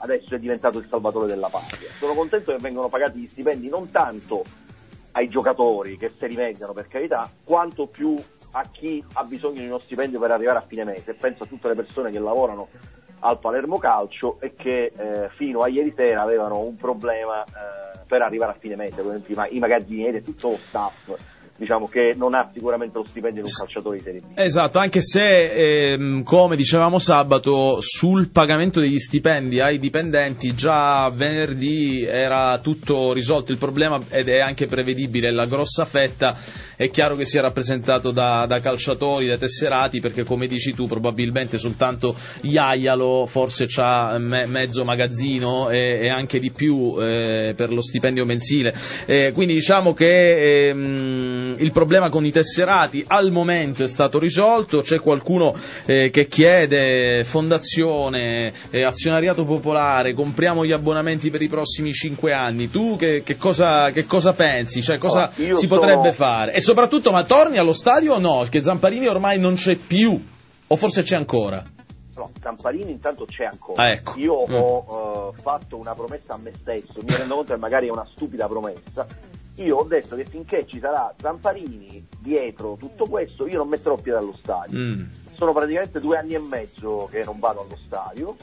S4: adesso è diventato il salvatore della patria. Sono contento che vengono pagati gli stipendi non tanto ai giocatori che se li meritano, per carità, quanto più a chi ha bisogno di uno stipendio per arrivare a fine mese. Penso a tutte le persone che lavorano al Palermo Calcio e che eh, fino a ieri sera avevano un problema eh, per arrivare a fine mese, per esempio i magazzinieri e tutto lo staff, diciamo, che non ha sicuramente lo stipendio di un calciatore di Serie B.
S1: Esatto, anche se ehm, come dicevamo sabato, sul pagamento degli stipendi ai dipendenti già venerdì era tutto risolto il problema, ed è anche prevedibile. La grossa fetta è chiaro che sia rappresentato da, da calciatori, da tesserati, perché come dici tu probabilmente soltanto Iaialo forse c'ha me, mezzo magazzino e, e anche di più eh, per lo stipendio mensile, eh, quindi diciamo che ehm, il problema con i tesserati al momento è stato risolto. C'è qualcuno eh, che chiede fondazione, eh, azionariato popolare, compriamo gli abbonamenti per i prossimi cinque anni. Tu che, che, cosa, che cosa pensi? Cioè, cosa
S4: oh,
S1: si
S4: sono...
S1: potrebbe fare? E soprattutto, ma torni allo stadio o no? Perché Zamparini ormai non c'è più, o forse c'è ancora?
S4: No, Zamparini intanto c'è ancora.
S1: Ah, ecco.
S4: Io
S1: mm.
S4: ho uh, fatto una promessa a me stesso, mi rendo conto che magari è una stupida promessa. Io ho detto che finché ci sarà Zamparini dietro tutto questo, io non metterò piede allo stadio. Mm. Sono praticamente due anni e mezzo che non vado allo stadio,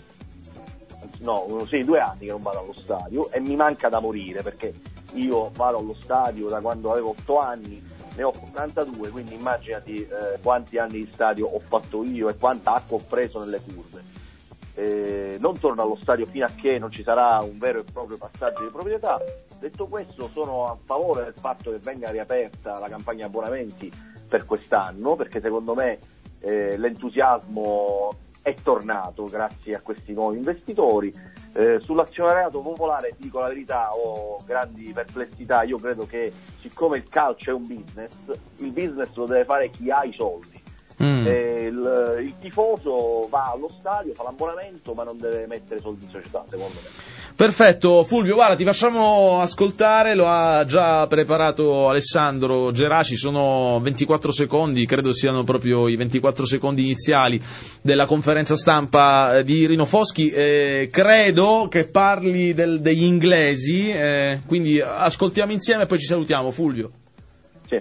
S4: no, sì, due anni che non vado allo stadio, e mi manca da morire, perché io vado allo stadio da quando avevo otto anni, ne ho quarantadue, quindi immaginati eh, quanti anni di stadio ho fatto io e quanta acqua ho preso nelle curve. Eh, non torno allo stadio fino a che non ci sarà un vero e proprio passaggio di proprietà. Detto questo, sono a favore del fatto che venga riaperta la campagna abbonamenti per quest'anno, perché secondo me eh, l'entusiasmo è tornato grazie a questi nuovi investitori. Eh, sull'azionariato popolare, dico la verità, ho grandi perplessità. Io credo che, siccome il calcio è un business, il business lo deve fare chi ha i soldi. Mm. Eh, il, il tifoso va allo stadio, fa l'abbonamento, ma non deve mettere soldi in società, secondo me.
S1: Perfetto, Fulvio, guarda, ti facciamo ascoltare, lo ha già preparato Alessandro Geraci, sono ventiquattro secondi, credo siano proprio i ventiquattro secondi iniziali della conferenza stampa di Rino Foschi. Eh, credo che parli del, degli inglesi, eh, quindi ascoltiamo insieme e poi ci salutiamo. Fulvio.
S4: Sì.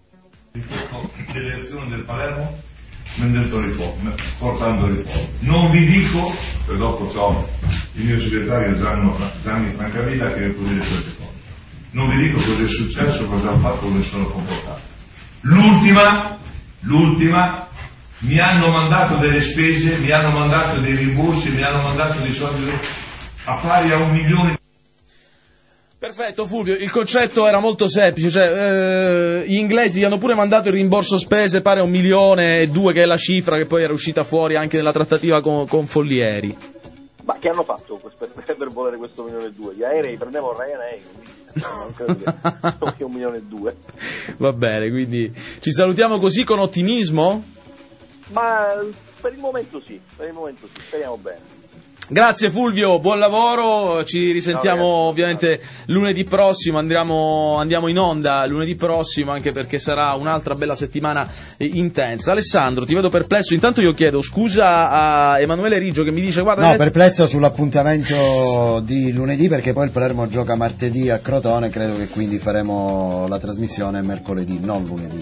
S5: Direzione del Palermo, vendendo riforme, portando riforme. Non vi dico, e dopo c'ho il mio segretario Gianni, Gianni Francavilla che mi può dire queste cose. Non vi dico cosa è successo, cosa hanno fatto, come sono comportato. L'ultima, l'ultima, mi hanno mandato delle spese, mi hanno mandato dei rimborsi, mi hanno mandato dei soldi a pari a un milione.
S1: Perfetto Fulvio, il concetto era molto semplice, cioè eh, gli inglesi gli hanno pure mandato il rimborso spese pari a un milione e due, che è la cifra che poi era uscita fuori anche nella trattativa con, con Follieri.
S4: Ma che hanno fatto per, per volere questo milione e due? Gli aerei prendevano Ryanair, non credo che un milione e due.
S1: Va bene, quindi ci salutiamo così con ottimismo?
S4: Ma per il momento sì, per il momento sì, speriamo bene.
S1: Grazie Fulvio, buon lavoro, ci risentiamo
S4: no,
S1: ovviamente lunedì prossimo, andiamo, andiamo in onda lunedì prossimo, anche perché sarà un'altra bella settimana intensa. Alessandro, ti vedo perplesso, intanto io chiedo scusa a Emanuele Riggio che mi dice guarda...
S2: No, perplesso sull'appuntamento di lunedì, perché poi il Palermo gioca martedì a Crotone, credo che quindi faremo la trasmissione mercoledì, non lunedì.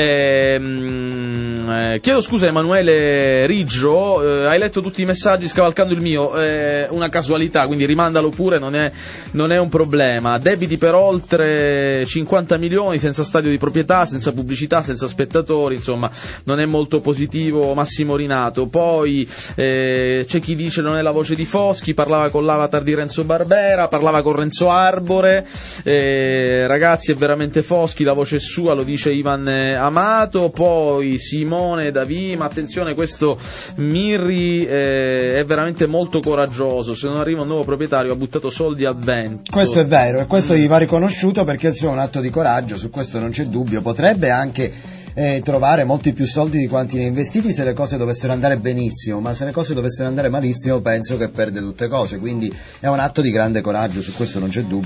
S1: Ehm, eh, chiedo scusa a Emanuele Riggio, eh, hai letto tutti i messaggi scavalcando il mio. Eh, una casualità, quindi rimandalo pure, non è, non è un problema. Debiti per oltre cinquanta milioni, senza stadio di proprietà, senza pubblicità, senza spettatori, insomma non è molto positivo Massimo Rinato. Poi eh, c'è chi dice non è la voce di Foschi, parlava con l'avatar di Renzo Barbera, parlava con Renzo Arbore, eh, ragazzi è veramente Foschi, la voce è sua, lo dice Ivan Amato. Poi Simone Davi, ma attenzione, questo Mirri eh, è veramente molto coraggioso, se non arriva un nuovo proprietario ha buttato soldi al vento.
S2: Questo è vero, e questo gli va riconosciuto, perché è un atto di coraggio, su questo non c'è dubbio. Potrebbe anche eh, trovare molti più soldi di quanti ne ha investiti se le cose dovessero andare benissimo, ma se le cose dovessero andare malissimo penso che perde tutte cose, quindi è un atto di grande coraggio, su questo non c'è dubbio.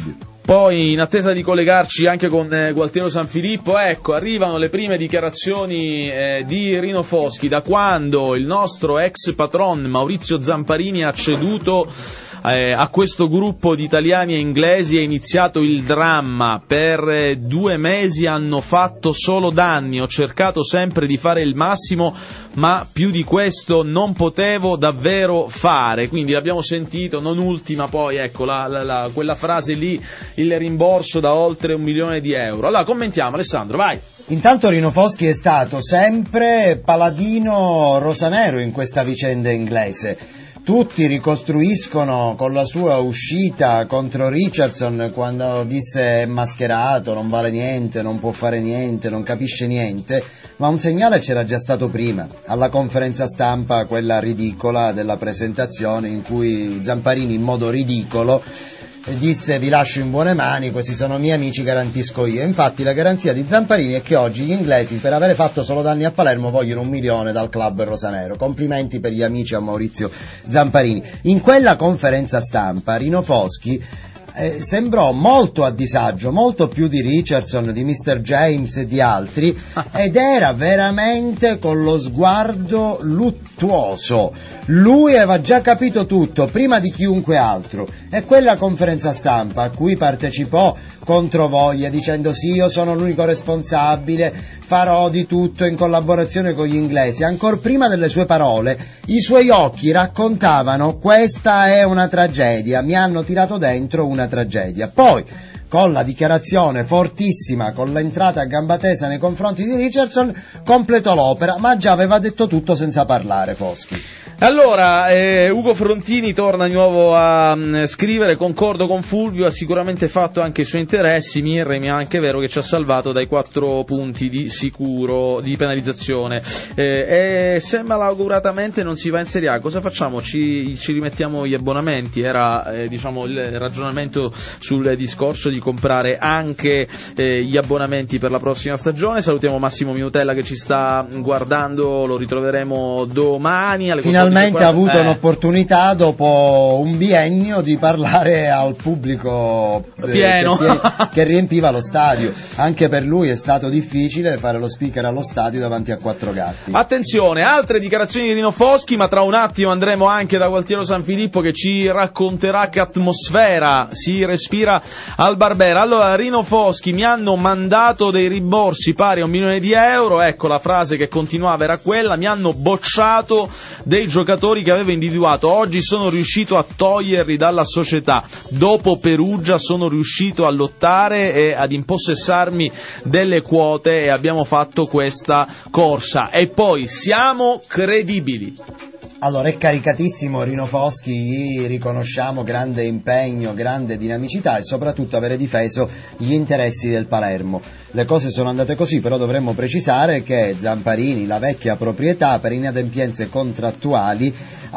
S1: Poi, in attesa di collegarci anche con eh, Gualtiero Sanfilippo, ecco, arrivano le prime dichiarazioni eh, di Rino Foschi da quando il nostro ex patron Maurizio Zamparini ha ceduto Eh, a questo gruppo di italiani e inglesi. È iniziato il dramma. Per eh, due mesi hanno fatto solo danni, ho cercato sempre di fare il massimo, ma più di questo non potevo davvero fare. Quindi l'abbiamo sentito, non ultima poi, ecco, la, la, la, quella frase lì, il rimborso da oltre un milione di euro. Allora, commentiamo, Alessandro, vai.
S2: Intanto Rino Foschi è stato sempre paladino rosanero in questa vicenda inglese. Tutti ricostruiscono con la sua uscita contro Richardson quando disse è mascherato, non vale niente, non può fare niente, non capisce niente, ma un segnale c'era già stato prima, alla conferenza stampa, quella ridicola della presentazione in cui Zamparini in modo ridicolo disse vi lascio in buone mani, questi sono miei amici, garantisco io. Infatti la garanzia di Zamparini è che oggi gli inglesi, per avere fatto solo danni a Palermo, vogliono un milione dal club rosanero. Complimenti per gli amici a Maurizio Zamparini. In quella conferenza stampa Rino Foschi Eh, sembrò molto a disagio, molto più di Richardson, di mister James e di altri, ed era veramente con lo sguardo luttuoso. Lui aveva già capito tutto prima di chiunque altro, e quella conferenza stampa a cui partecipò controvoglia dicendo sì, io sono l'unico responsabile, farò di tutto in collaborazione con gli inglesi, ancor prima delle sue parole i suoi occhi raccontavano questa è una tragedia, mi hanno tirato dentro una tragedia. Poi con la dichiarazione fortissima, con l'entrata a gamba tesa nei confronti di Richardson, completò l'opera, ma già aveva detto tutto senza parlare Foschi.
S1: Allora, eh, Ugo Frontini torna di nuovo a mh, scrivere, concordo con Fulvio, ha sicuramente fatto anche i suoi interessi, Mirre, mi è anche vero che ci ha salvato dai quattro punti di sicuro, di penalizzazione. Eh, e se malauguratamente non si va in Serie A, cosa facciamo? Ci, ci rimettiamo gli abbonamenti? Era eh, diciamo il ragionamento sul discorso di comprare anche eh, gli abbonamenti per la prossima stagione. Salutiamo Massimo Minutella che ci sta guardando, lo ritroveremo domani alle
S2: Finalmente ha avuto eh. un'opportunità dopo un biennio di parlare al pubblico
S1: pieno
S2: eh, che, che riempiva lo stadio. Anche per lui è stato difficile fare lo speaker allo stadio davanti a quattro gatti.
S1: Attenzione, altre dichiarazioni di Rino Foschi, ma tra un attimo andremo anche da Gualtiero Sanfilippo che ci racconterà che atmosfera si respira al Barbera. Allora, Rino Foschi, mi hanno mandato dei rimborsi pari a un milione di euro, ecco la frase che continuava era quella, mi hanno bocciato dei giocatori che avevo individuato, oggi sono riuscito a toglierli dalla società, dopo Perugia sono riuscito a lottare e ad impossessarmi delle quote e abbiamo fatto questa corsa e poi siamo credibili.
S2: Allora, è caricatissimo Rino Foschi, gli riconosciamo grande impegno, grande dinamicità e soprattutto avere difeso gli interessi del Palermo. Le cose sono andate così, però dovremmo precisare che Zamparini, la vecchia proprietà, per inadempienze contrattuali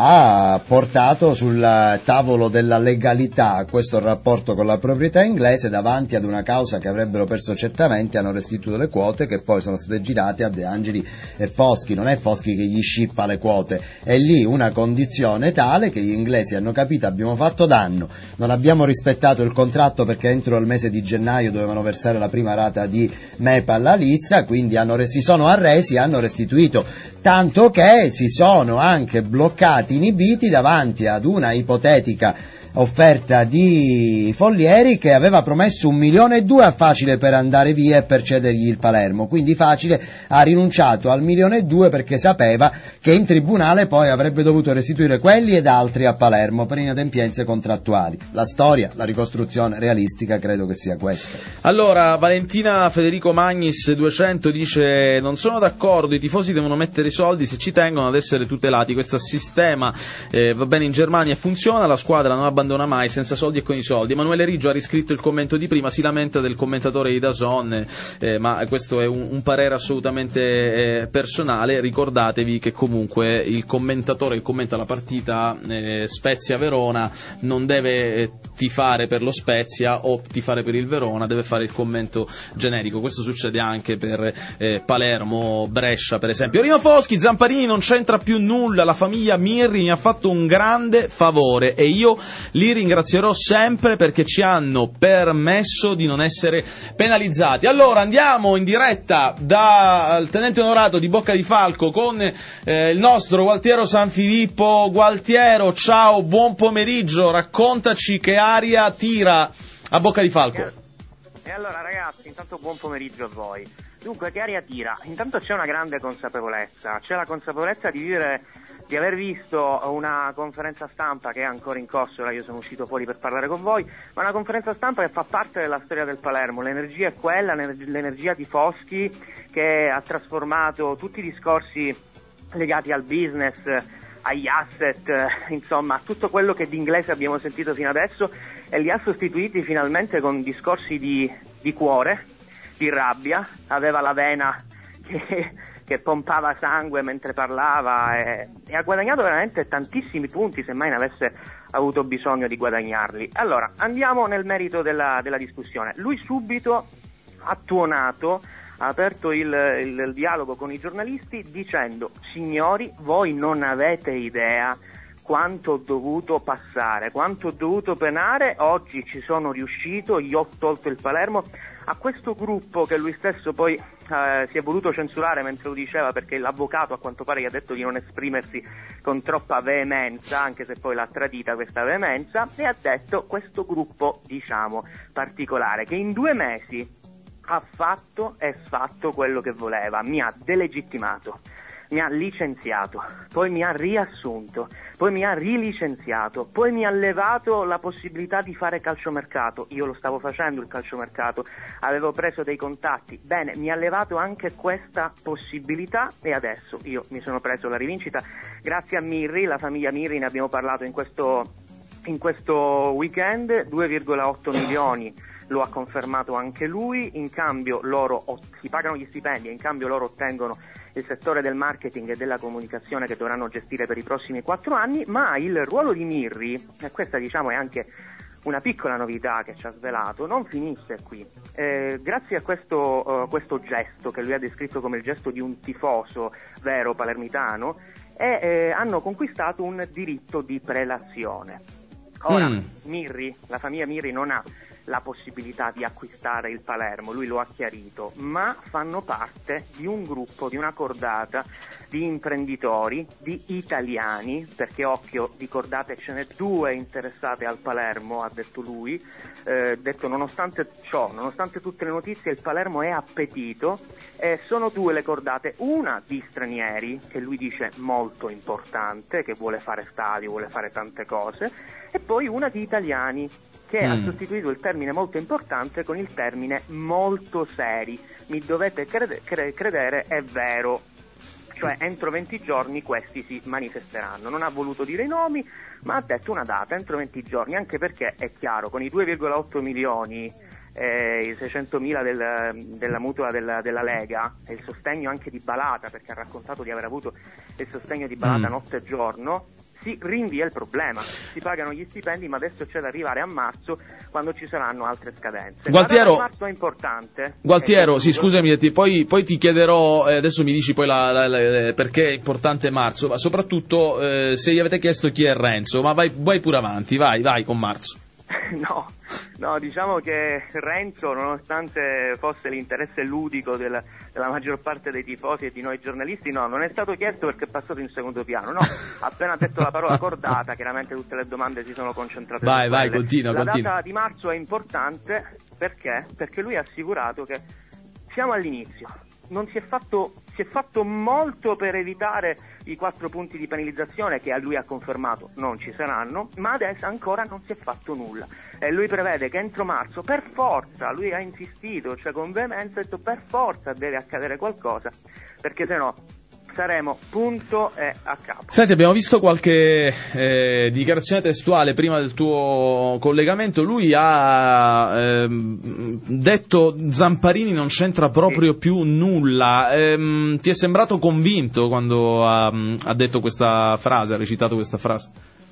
S2: ha portato sul tavolo della legalità questo rapporto con la proprietà inglese davanti ad una causa che avrebbero perso certamente, hanno restituito le quote che poi sono state girate a De Angeli e Foschi. Non è Foschi che gli scippa le quote, è lì una condizione tale che gli inglesi hanno capito abbiamo fatto danno, non abbiamo rispettato il contratto perché entro il mese di gennaio dovevano versare la prima rata di M E P alla Lissa, quindi hanno, si sono arresi e hanno restituito, tanto che si sono anche bloccati, inibiti davanti ad una ipotetica offerta di Follieri che aveva promesso un milione e due a Facile per andare via e per cedergli il Palermo, quindi Facile ha rinunciato al milione e due perché sapeva che in tribunale poi avrebbe dovuto restituire quelli ed altri a Palermo per inadempienze contrattuali. La storia, la ricostruzione realistica credo che sia questa.
S1: Allora, Valentina Federico Magnis duecento dice non sono d'accordo, i tifosi devono mettere i soldi se ci tengono ad essere tutelati, questo sistema eh, va bene in Germania e funziona, la squadra non abbandona mai senza soldi e con i soldi. Emanuele Riggio ha riscritto il commento di prima, si lamenta del commentatore di D A Z N, eh, ma questo è un, un parere assolutamente eh, personale. Ricordatevi che comunque il commentatore che commenta la partita eh, Spezia-Verona non deve eh, tifare per lo Spezia o tifare per il Verona, deve fare il commento generico. Questo succede anche per eh, Palermo-Brescia per esempio. Rino Foschi, Zamparini non c'entra più nulla, la famiglia Mir Mirri mi ha fatto un grande favore e io li ringrazierò sempre perché ci hanno permesso di non essere penalizzati. Allora andiamo in diretta dal tenente onorato di Bocca di Falco con eh, il nostro Gualtiero Sanfilippo. Gualtiero, ciao, buon pomeriggio, raccontaci che aria tira a Bocca di Falco.
S6: E allora ragazzi, intanto buon pomeriggio a voi. Dunque, che aria tira? Intanto c'è una grande consapevolezza, c'è la consapevolezza di vivere, di aver visto una conferenza stampa che è ancora in corso, ora io sono uscito fuori per parlare con voi, ma una conferenza stampa che fa parte della storia del Palermo. L'energia è quella, l'energia di Foschi, che ha trasformato tutti i discorsi legati al business, agli asset, insomma tutto quello che di inglese abbiamo sentito fino adesso, e li ha sostituiti finalmente con discorsi di, di cuore, di rabbia. Aveva la vena che, che pompava sangue mentre parlava e, e ha guadagnato veramente tantissimi punti, se mai ne avesse avuto bisogno di guadagnarli. Allora, andiamo nel merito della, della discussione. Lui subito ha tuonato, ha aperto il, il, il dialogo con i giornalisti dicendo: signori, voi non avete idea quanto ho dovuto passare, quanto ho dovuto penare, oggi ci sono riuscito, gli ho tolto il Palermo. A questo gruppo, che lui stesso poi eh, si è voluto censurare mentre lo diceva, perché l'avvocato a quanto pare gli ha detto di non esprimersi con troppa veemenza, anche se poi l'ha tradita questa veemenza, e ha detto questo gruppo, diciamo, particolare, che in due mesi ha fatto e sfatto quello che voleva, mi ha delegittimato, mi ha licenziato, poi mi ha riassunto, poi mi ha rilicenziato, poi mi ha levato la possibilità di fare calciomercato. Io lo stavo facendo il calciomercato, avevo preso dei contatti, bene, mi ha levato anche questa possibilità e adesso io mi sono preso la rivincita grazie a Mirri, la famiglia Mirri, ne abbiamo parlato in questo, in questo weekend, due virgola otto milioni. Lo ha confermato anche lui, in cambio loro si pagano gli stipendi e in cambio loro ottengono il settore del marketing e della comunicazione che dovranno gestire per i prossimi quattro anni, ma il ruolo di Mirri, e questa diciamo è anche una piccola novità che ci ha svelato, non finisce qui. Eh, grazie a questo, uh, questo gesto, che lui ha descritto come il gesto di un tifoso vero palermitano, e, eh, hanno conquistato un diritto di prelazione. Ora, mm. Mirri, la famiglia Mirri non ha la possibilità di acquistare il Palermo, lui lo ha chiarito, ma fanno parte di un gruppo, di una cordata di imprenditori, di italiani, perché occhio, di cordate ce n'è due interessate al Palermo, ha detto lui, eh, detto nonostante ciò, nonostante tutte le notizie, il Palermo è appetito, e sono due le cordate, una di stranieri, che lui dice molto importante, che vuole fare stadio, vuole fare tante cose, e poi una di italiani, che mm. ha sostituito il termine molto importante con il termine molto seri. Mi dovete crede- cre- credere, è vero, cioè entro venti giorni questi si manifesteranno. Non ha voluto dire i nomi, ma ha detto una data, entro venti giorni, anche perché è chiaro, con i due virgola otto milioni, eh, i seicentomila del, della mutua della, della Lega, e il sostegno anche di Balata, perché ha raccontato di aver avuto il sostegno di Balata mm. notte e giorno, si rinvia il problema, si pagano gli stipendi, ma adesso c'è da arrivare a marzo, quando ci saranno altre scadenze.
S1: Gualtiero,
S6: marzo è importante.
S1: Gualtiero, sì, scusami, ti, poi, poi ti chiederò, eh, adesso mi dici poi la, la, la, perché è importante marzo, ma soprattutto eh, se gli avete chiesto chi è Renzo, ma vai, vai pure avanti, vai, vai con marzo.
S6: No, no, diciamo che Renzo, nonostante fosse l'interesse ludico del, della maggior parte dei tifosi e di noi giornalisti, no, non è stato chiesto perché è passato in secondo piano, no, appena detto la parola cordata, chiaramente tutte le domande si sono concentrate
S1: vai,
S6: su
S1: vai,
S6: quelle.
S1: continua,
S6: La
S1: continua.
S6: data di marzo è importante perché? Perché lui ha assicurato che siamo all'inizio. Non si è fatto, si è fatto molto per evitare i quattro punti di penalizzazione che a lui ha confermato non ci saranno, ma adesso ancora non si è fatto nulla e lui prevede che entro marzo per forza, lui ha insistito, cioè con veemenza, ha detto per forza deve accadere qualcosa, perché se no saremo punto e a capo.
S1: Senti, abbiamo visto qualche eh, dichiarazione testuale prima del tuo collegamento. Lui ha ehm, detto Zamparini non c'entra proprio sì. più nulla. Ehm, ti è sembrato convinto quando ha, ha detto questa frase, ha recitato questa frase?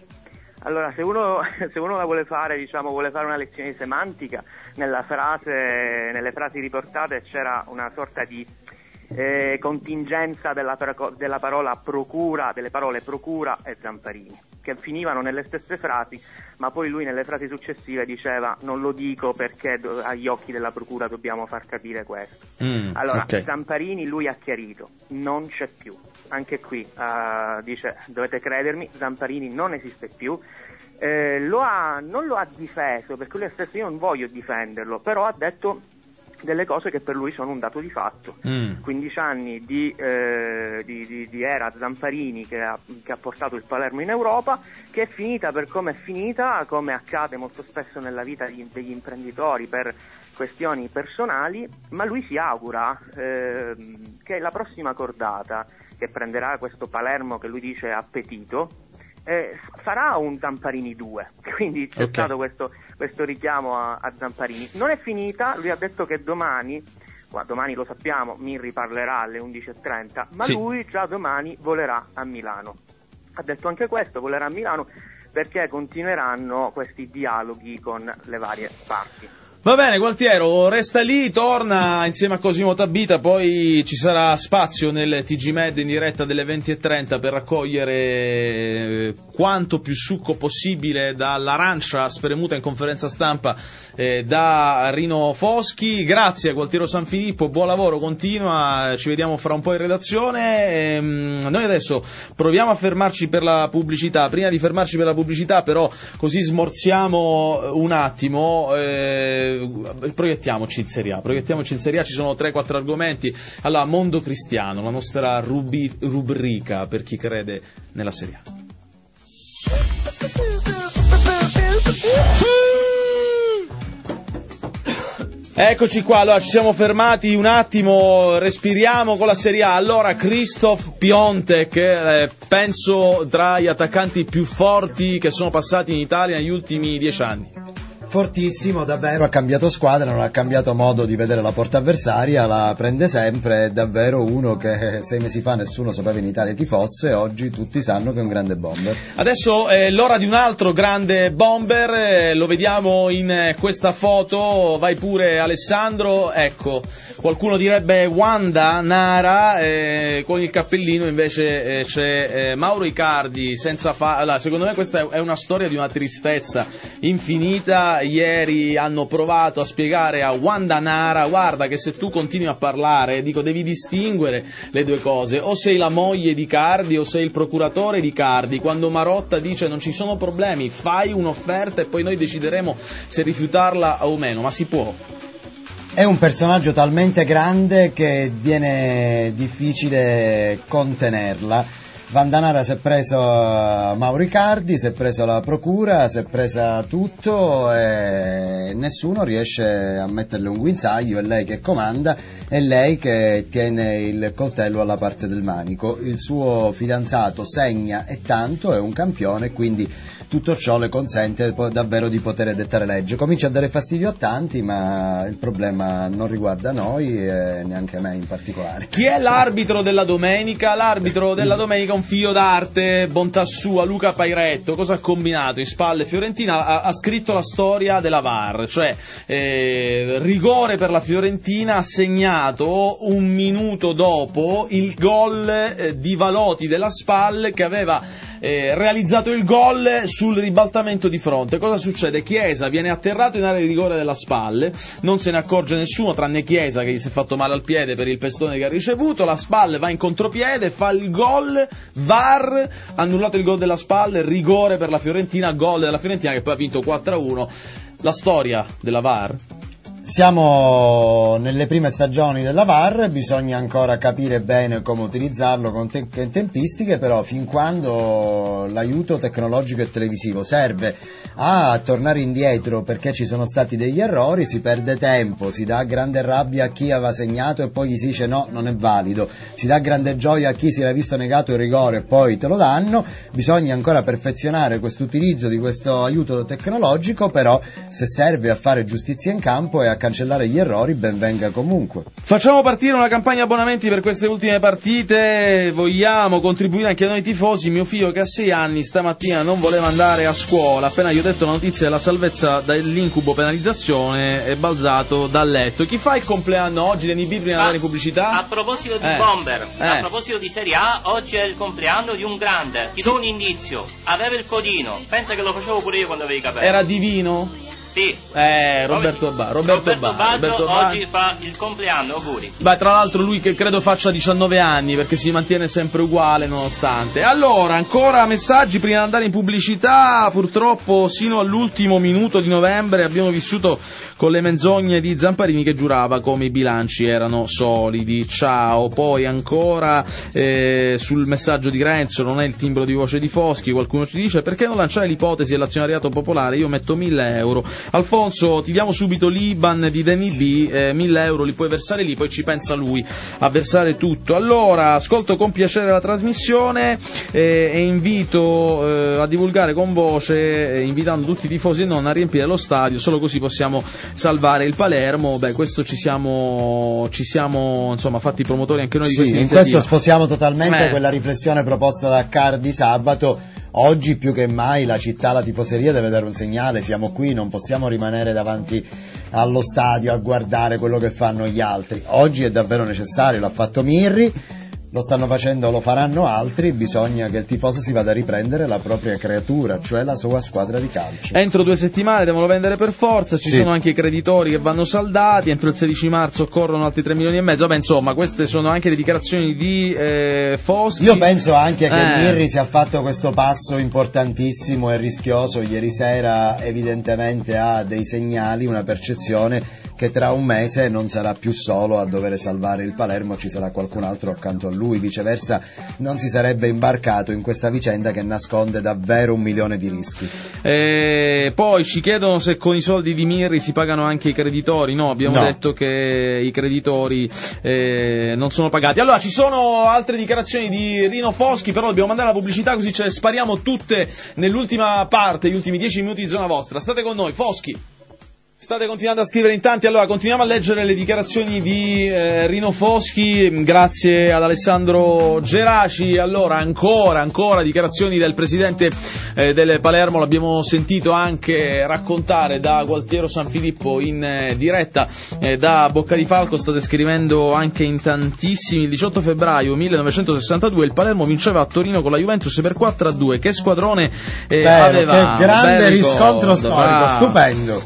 S6: Allora, se uno, se uno la vuole fare, diciamo, vuole fare una lezione di semantica, nella frase, nelle frasi riportate c'era una sorta di eh, contingenza della, della parola procura, delle parole procura e Zamparini, che finivano nelle stesse frasi, ma poi lui nelle frasi successive diceva non lo dico perché do- agli occhi della procura dobbiamo far capire questo. Mm, allora, okay. Zamparini lui ha chiarito, non c'è più. Anche qui uh, dice, dovete credermi, Zamparini non esiste più. Eh, lo ha, non lo ha difeso, perché lui stesso, io non voglio difenderlo, però ha detto delle cose che per lui sono un dato di fatto. Mm. quindici anni di, eh, di, di, di era Zamparini che ha, che ha portato il Palermo in Europa, che è finita per come è finita, come accade molto spesso nella vita di, degli imprenditori per questioni personali, ma lui si augura eh, che la prossima cordata che prenderà questo Palermo che lui dice appetito, eh, farà un Zamparini due, quindi c'è okay. stato questo, questo richiamo a, a Zamparini. Non è finita, lui ha detto che domani, well, domani lo sappiamo, Mirri parlerà alle undici e trenta, ma sì. lui già domani volerà a Milano. Ha detto anche questo, volerà a Milano perché continueranno questi dialoghi con le varie parti.
S1: Va bene, Gualtiero, resta lì, torna insieme a Cosimo Tabita, poi ci sarà spazio nel T G Med in diretta delle venti e trenta per raccogliere quanto più succo possibile dall'arancia spremuta in conferenza stampa eh, da Rino Foschi. Grazie a Gualtiero Sanfilippo, buon lavoro, continua, ci vediamo fra un po' in redazione. Ehm, noi adesso proviamo a fermarci per la pubblicità, prima di fermarci per la pubblicità però così smorziamo un attimo, eh, proiettiamoci in Serie A, proiettiamoci in Serie A, ci sono tre quattro argomenti. Allora, mondo cristiano, la nostra rubi, rubrica per chi crede nella Serie A. Eccoci qua, allora ci siamo fermati un attimo, respiriamo con la Serie A. Allora, Krzysztof Piątek, eh, penso tra gli attaccanti più forti che sono passati in Italia negli ultimi dieci anni.
S2: Fortissimo, davvero, ha cambiato squadra, non ha cambiato modo di vedere la porta avversaria, la prende sempre, è davvero uno che sei mesi fa nessuno sapeva in Italia chi fosse, oggi tutti sanno che è un grande bomber.
S1: Adesso è l'ora di un altro grande bomber, eh, lo vediamo in questa foto, vai pure Alessandro, ecco, qualcuno direbbe Wanda Nara, eh, con il cappellino invece eh, c'è eh, Mauro Icardi, senza fa... allora, secondo me questa è una storia di una tristezza infinita. Ieri hanno provato a spiegare a Wanda Nara, guarda che se tu continui a parlare, dico, devi distinguere le due cose, o sei la moglie di Icardi o sei il procuratore di Icardi. Quando Marotta dice non ci sono problemi, fai un'offerta e poi noi decideremo se rifiutarla o meno, ma si può.
S2: È un personaggio talmente grande che viene difficile contenerla. Wanda Nara si è preso Mauro Icardi, si è preso la procura, si è presa tutto e nessuno riesce a metterle un guinzaglio, è lei che comanda, è lei che tiene il coltello alla parte del manico. Il suo fidanzato segna e tanto, è un campione, quindi tutto ciò le consente davvero di poter dettare legge. Comincia a dare fastidio a tanti, ma il problema non riguarda noi e neanche me in particolare.
S1: Chi è l'arbitro della domenica? L'arbitro della domenica, un figlio d'arte, bontà sua, Luca Pairetto. Cosa ha combinato? In spalle Fiorentina ha, ha scritto la storia della V A R, cioè eh, rigore per la Fiorentina, ha segnato un minuto dopo il gol eh, di Valoti della Spal che aveva Eh, realizzato il gol sul ribaltamento di fronte. Cosa succede? Chiesa viene atterrato in area di rigore della Spal, non se ne accorge nessuno tranne Chiesa che gli si è fatto male al piede per il pestone che ha ricevuto, la Spal va in contropiede, fa il gol, V A R, annullato il gol della Spal, rigore per la Fiorentina, gol della Fiorentina che poi ha vinto quattro a uno. La storia della V A R?
S2: Siamo nelle prime stagioni della V A R, bisogna ancora capire bene come utilizzarlo con te- tempistiche, però fin quando l'aiuto tecnologico e televisivo serve a tornare indietro perché ci sono stati degli errori, si perde tempo, si dà grande rabbia a chi aveva segnato e poi gli si dice no, non è valido, si dà grande gioia a chi si era visto negato il rigore e poi te lo danno. Bisogna ancora perfezionare questo utilizzo di questo aiuto tecnologico, però se serve a fare giustizia in campo e a cancellare gli errori, ben venga comunque.
S1: Facciamo partire una campagna abbonamenti per queste ultime partite, vogliamo contribuire anche noi tifosi. Mio figlio che ha sei anni stamattina non voleva andare a scuola, appena gli ho detto la notizia della salvezza dall'incubo penalizzazione è balzato dal letto. Chi fa il compleanno oggi? Deni B prima di andare in pubblicità?
S3: A proposito di
S1: Eh.
S3: Bomber,
S1: Eh.
S3: a proposito di Serie A, oggi è il compleanno di un grande. Ti do un indizio, aveva il codino, pensa che lo facevo pure io quando avevi i capelli.
S1: Era divino?
S3: Sì.
S1: Eh, Roberto Ba, Roberto,
S3: Roberto
S1: Ba,
S3: Baggio
S1: Roberto Ba.
S3: oggi fa il compleanno, auguri.
S1: Beh, tra l'altro lui che credo faccia diciannove anni perché si mantiene sempre uguale nonostante. Allora, ancora messaggi prima di andare in pubblicità. Purtroppo sino all'ultimo minuto di novembre abbiamo vissuto con le menzogne di Zamparini che giurava come i bilanci erano solidi. Ciao. Poi ancora eh, sul messaggio di Renzo, non è il timbro di voce di Foschi, qualcuno ci dice perché non lanciare l'ipotesi dell'azionariato popolare, io metto mille euro. Alfonso, ti diamo subito l'I B A N di Deni B, eh, mille euro li puoi versare lì, poi ci pensa lui a versare tutto. Allora, ascolto con piacere la trasmissione eh, e invito eh, a divulgare con voce, eh, invitando tutti i tifosi e non a riempire lo stadio, solo così possiamo salvare il Palermo. Beh, questo ci siamo, ci siamo insomma fatti promotori anche noi di
S2: Sì,
S1: questa
S2: in
S1: iniziativa.
S2: questo sposiamo totalmente
S1: Eh.
S2: quella riflessione proposta da Cardi sabato. Oggi più che mai la città, la tifoseria deve dare un segnale, siamo qui, non possiamo rimanere davanti allo stadio a guardare quello che fanno gli altri. Oggi è davvero necessario, l'ha fatto Mirri, lo stanno facendo, lo faranno altri, bisogna che il tifoso si vada a riprendere la propria creatura, cioè la sua squadra di calcio.
S1: Entro due settimane devono vendere per forza, ci
S2: Sì.
S1: sono anche i creditori che vanno saldati, entro il sedici marzo occorrono altri tre milioni e mezzo. Vabbè, insomma, queste sono anche le dichiarazioni di eh, Foschi.
S2: Io penso anche che
S1: Eh.
S2: Mirri sia fatto questo passo importantissimo e rischioso. Ieri sera evidentemente ha dei segnali, una percezione che tra un mese non sarà più solo a dover salvare il Palermo, ci sarà qualcun altro accanto a lui, viceversa non si sarebbe imbarcato in questa vicenda che nasconde davvero un milione di rischi.
S1: E poi ci chiedono se con i soldi di Mirri si pagano anche i creditori. No, abbiamo
S2: No.
S1: detto che i creditori eh, non sono pagati. Allora, ci sono altre dichiarazioni di Rino Foschi, però dobbiamo mandare la pubblicità così ce le spariamo tutte nell'ultima parte, gli ultimi dieci minuti di zona vostra. State con noi, Foschi. State continuando a scrivere in tanti, allora continuiamo a leggere le dichiarazioni di eh, Rino Foschi, grazie ad Alessandro Geraci. Allora ancora, ancora dichiarazioni del presidente eh, del Palermo, l'abbiamo sentito anche raccontare da Gualtiero Sanfilippo in eh, diretta eh, da Bocca di Falco, state scrivendo anche in tantissimi. Il diciotto febbraio millenovecentosessantadue il Palermo vinceva a Torino con la Juventus per quattro a due, che squadrone eh,
S2: Vero,
S1: aveva.
S2: che grande
S1: Bel
S2: riscontro
S1: ricordo,
S2: storico,
S1: va.
S2: stupendo.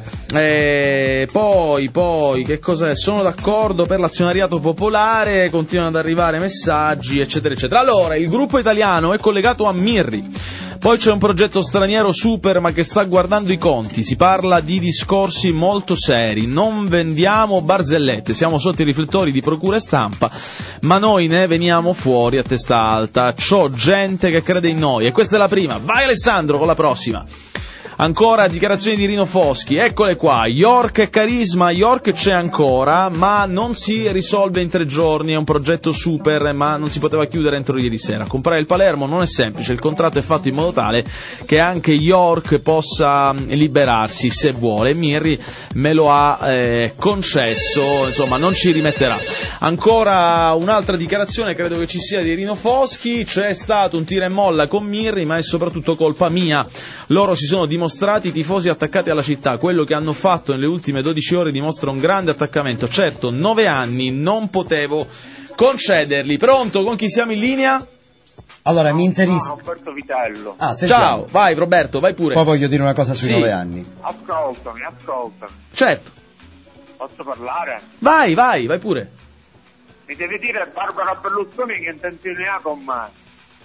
S1: Eh, poi, poi, che cos'è? Sono d'accordo per l'azionariato popolare, continuano ad arrivare messaggi, eccetera, eccetera. Allora, il gruppo italiano è collegato a Mirri. Poi c'è un progetto straniero super ma che sta guardando i conti, si parla di discorsi molto seri, non vendiamo barzellette, siamo sotto i riflettori di procura e stampa, ma noi ne veniamo fuori a testa alta, c'ho gente che crede in noi e questa è la prima. Vai Alessandro con la prossima. Ancora dichiarazioni di Rino Foschi, eccole qua, York e carisma, York c'è ancora, ma non si risolve in tre giorni, è un progetto super, ma non si poteva chiudere entro ieri sera. Comprare il Palermo non è semplice, il contratto è fatto in modo tale che anche York possa liberarsi se vuole, Mirri me lo ha eh, concesso, insomma non ci rimetterà. Ancora un'altra dichiarazione, credo che ci sia di Rino Foschi, c'è stato un tira e molla con Mirri, ma è soprattutto colpa mia, loro si sono dimostrati i tifosi attaccati alla città, quello che hanno fatto nelle ultime dodici ore dimostra un grande attaccamento, certo nove anni non potevo concederli. Pronto, con chi siamo in linea?
S2: Allora mi inserisco.
S7: No, Roberto Vitello.
S2: Ah, sentiamo.
S1: Ciao, vai Roberto, vai pure.
S2: Poi voglio dire una cosa sui
S1: Sì.
S2: nove anni.
S7: Ascoltami, ascoltami.
S1: Certo,
S7: Posso parlare?
S1: vai, vai, vai pure.
S7: Mi devi dire Barbara Berlusconi che intenzioni ha con me?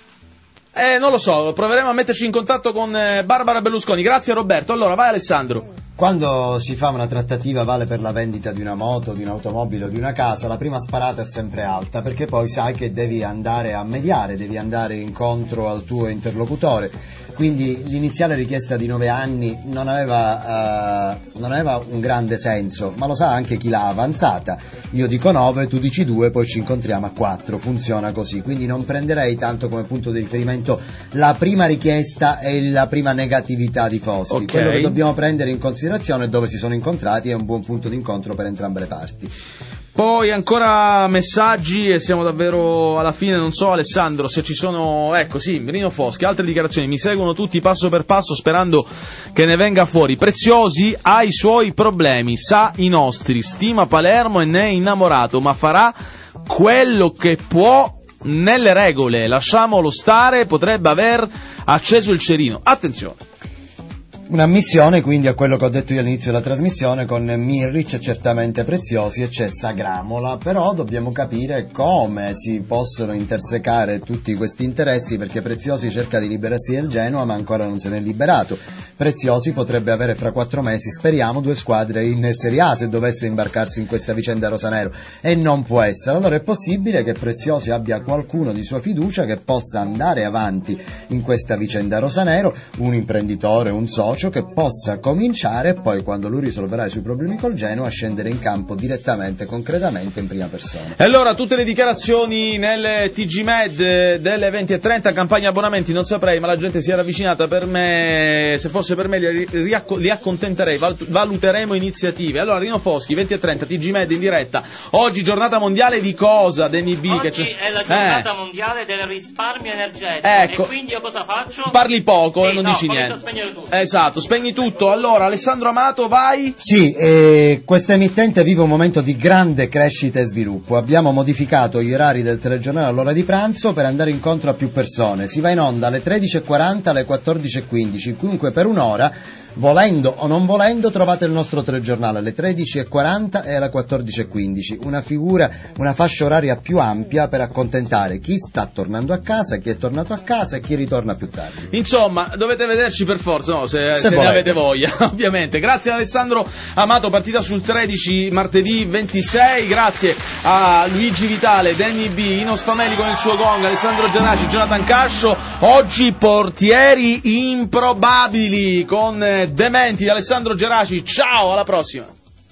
S1: Eh, non lo so, proveremo a metterci in contatto con eh, Barbara Berlusconi. Grazie Roberto. Allora, vai Alessandro.
S2: Quando si fa una trattativa, vale per la vendita di una moto, di un'automobile o di una casa, la prima sparata è sempre alta, perché poi sai che devi andare a mediare, devi andare incontro al tuo interlocutore. quindi l'iniziale richiesta di nove anni non aveva, uh, non aveva un grande senso, ma lo sa anche chi l'ha avanzata. Io dico nove, tu dici due, poi ci incontriamo a quattro, funziona così, quindi non prenderei tanto come punto di riferimento la prima richiesta e la prima negatività di Foschi. Okay. Quello che dobbiamo prendere in considerazione è dove si sono incontrati, è un buon punto di incontro per entrambe le parti.
S1: Poi ancora messaggi e siamo davvero alla fine. Non so, Alessandro, se ci sono, ecco sì, Rino Foschi, altre dichiarazioni, mi seguono tutti passo per passo sperando che ne venga fuori. Preziosi ha i suoi problemi, sa i nostri, stima Palermo e ne è innamorato, ma farà quello che può nelle regole, lasciamolo stare, potrebbe aver acceso il cerino. Attenzione.
S2: Un'ammissione quindi a quello che ho detto io all'inizio della trasmissione, con Mirric certamente Preziosi e c'è Sagramola, però dobbiamo capire come si possono intersecare tutti questi interessi, perché Preziosi cerca di liberarsi del Genoa ma ancora non se ne è liberato. Preziosi potrebbe avere fra quattro mesi, speriamo, due squadre in Serie A se dovesse imbarcarsi in questa vicenda rosanero, e non può essere. Allora è possibile che Preziosi abbia qualcuno di sua fiducia che possa andare avanti in questa vicenda rosanero, un imprenditore, un socio che possa cominciare e poi, quando lui risolverà i suoi problemi col Genoa, scendere in campo direttamente, concretamente, in prima persona.
S1: E allora tutte le dichiarazioni nel T G Med delle venti e trenta, campagna abbonamenti non saprei, ma la gente si era avvicinata. Per me, se fosse per me li, riacco- li accontenterei, valuteremo iniziative. Allora Rino Foschi, venti e trenta, T G Med in diretta. Oggi giornata mondiale di cosa, Danny B?
S3: Oggi
S1: che c'è...
S3: è la giornata
S1: eh. mondiale
S3: del risparmio energetico,
S1: ecco.
S3: E quindi io cosa faccio?
S1: Parli poco
S3: sì,
S1: e non
S3: no,
S1: dici niente.
S3: A spegnere tutto.
S1: Esatto. Spegni tutto. Allora, Alessandro Amato, vai.
S2: Sì, eh, questa emittente vive un momento di grande crescita e sviluppo. Abbiamo modificato gli orari del telegiornale all'ora di pranzo per andare incontro a più persone. Si va in onda alle tredici e quaranta, alle quattordici e quindici, comunque per un'ora, volendo o non volendo, trovate il nostro telegiornale alle tredici e quaranta e alle quattordici e quindici. Una figura, una fascia oraria più ampia per accontentare chi sta tornando a casa, chi è tornato a casa e chi ritorna più tardi.
S1: Insomma, dovete vederci per forza, no? Se, se, se ne avete voglia, ovviamente. Grazie a Alessandro Amato, partita sul tredici, martedì ventisei. Grazie a Luigi Vitale, Danny B, Ino Sfameli con il suo gong, Alessandro Gianaci, Jonathan Cascio. Oggi portieri improbabili con Dementi di Alessandro Geraci. Ciao, alla prossima.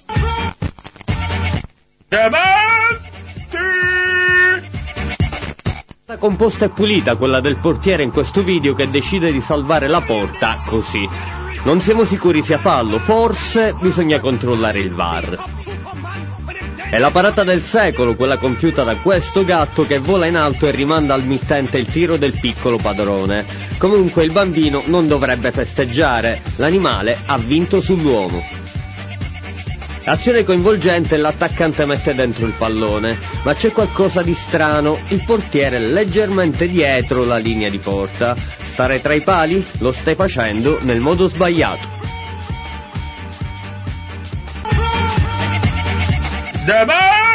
S8: La composta e pulita quella del portiere in questo video, che decide di salvare la porta così. Non siamo sicuri sia fallo, forse bisogna controllare il V A R. È la parata del secolo quella compiuta da questo gatto che vola in alto e rimanda al mittente il tiro del piccolo padrone. Comunque il bambino non dovrebbe festeggiare, l'animale ha vinto sull'uomo. Azione coinvolgente, l'attaccante mette dentro il pallone, ma c'è qualcosa di strano, il portiere è leggermente dietro la linea di porta. Stare tra i pali? Lo stai facendo nel modo sbagliato.
S7: The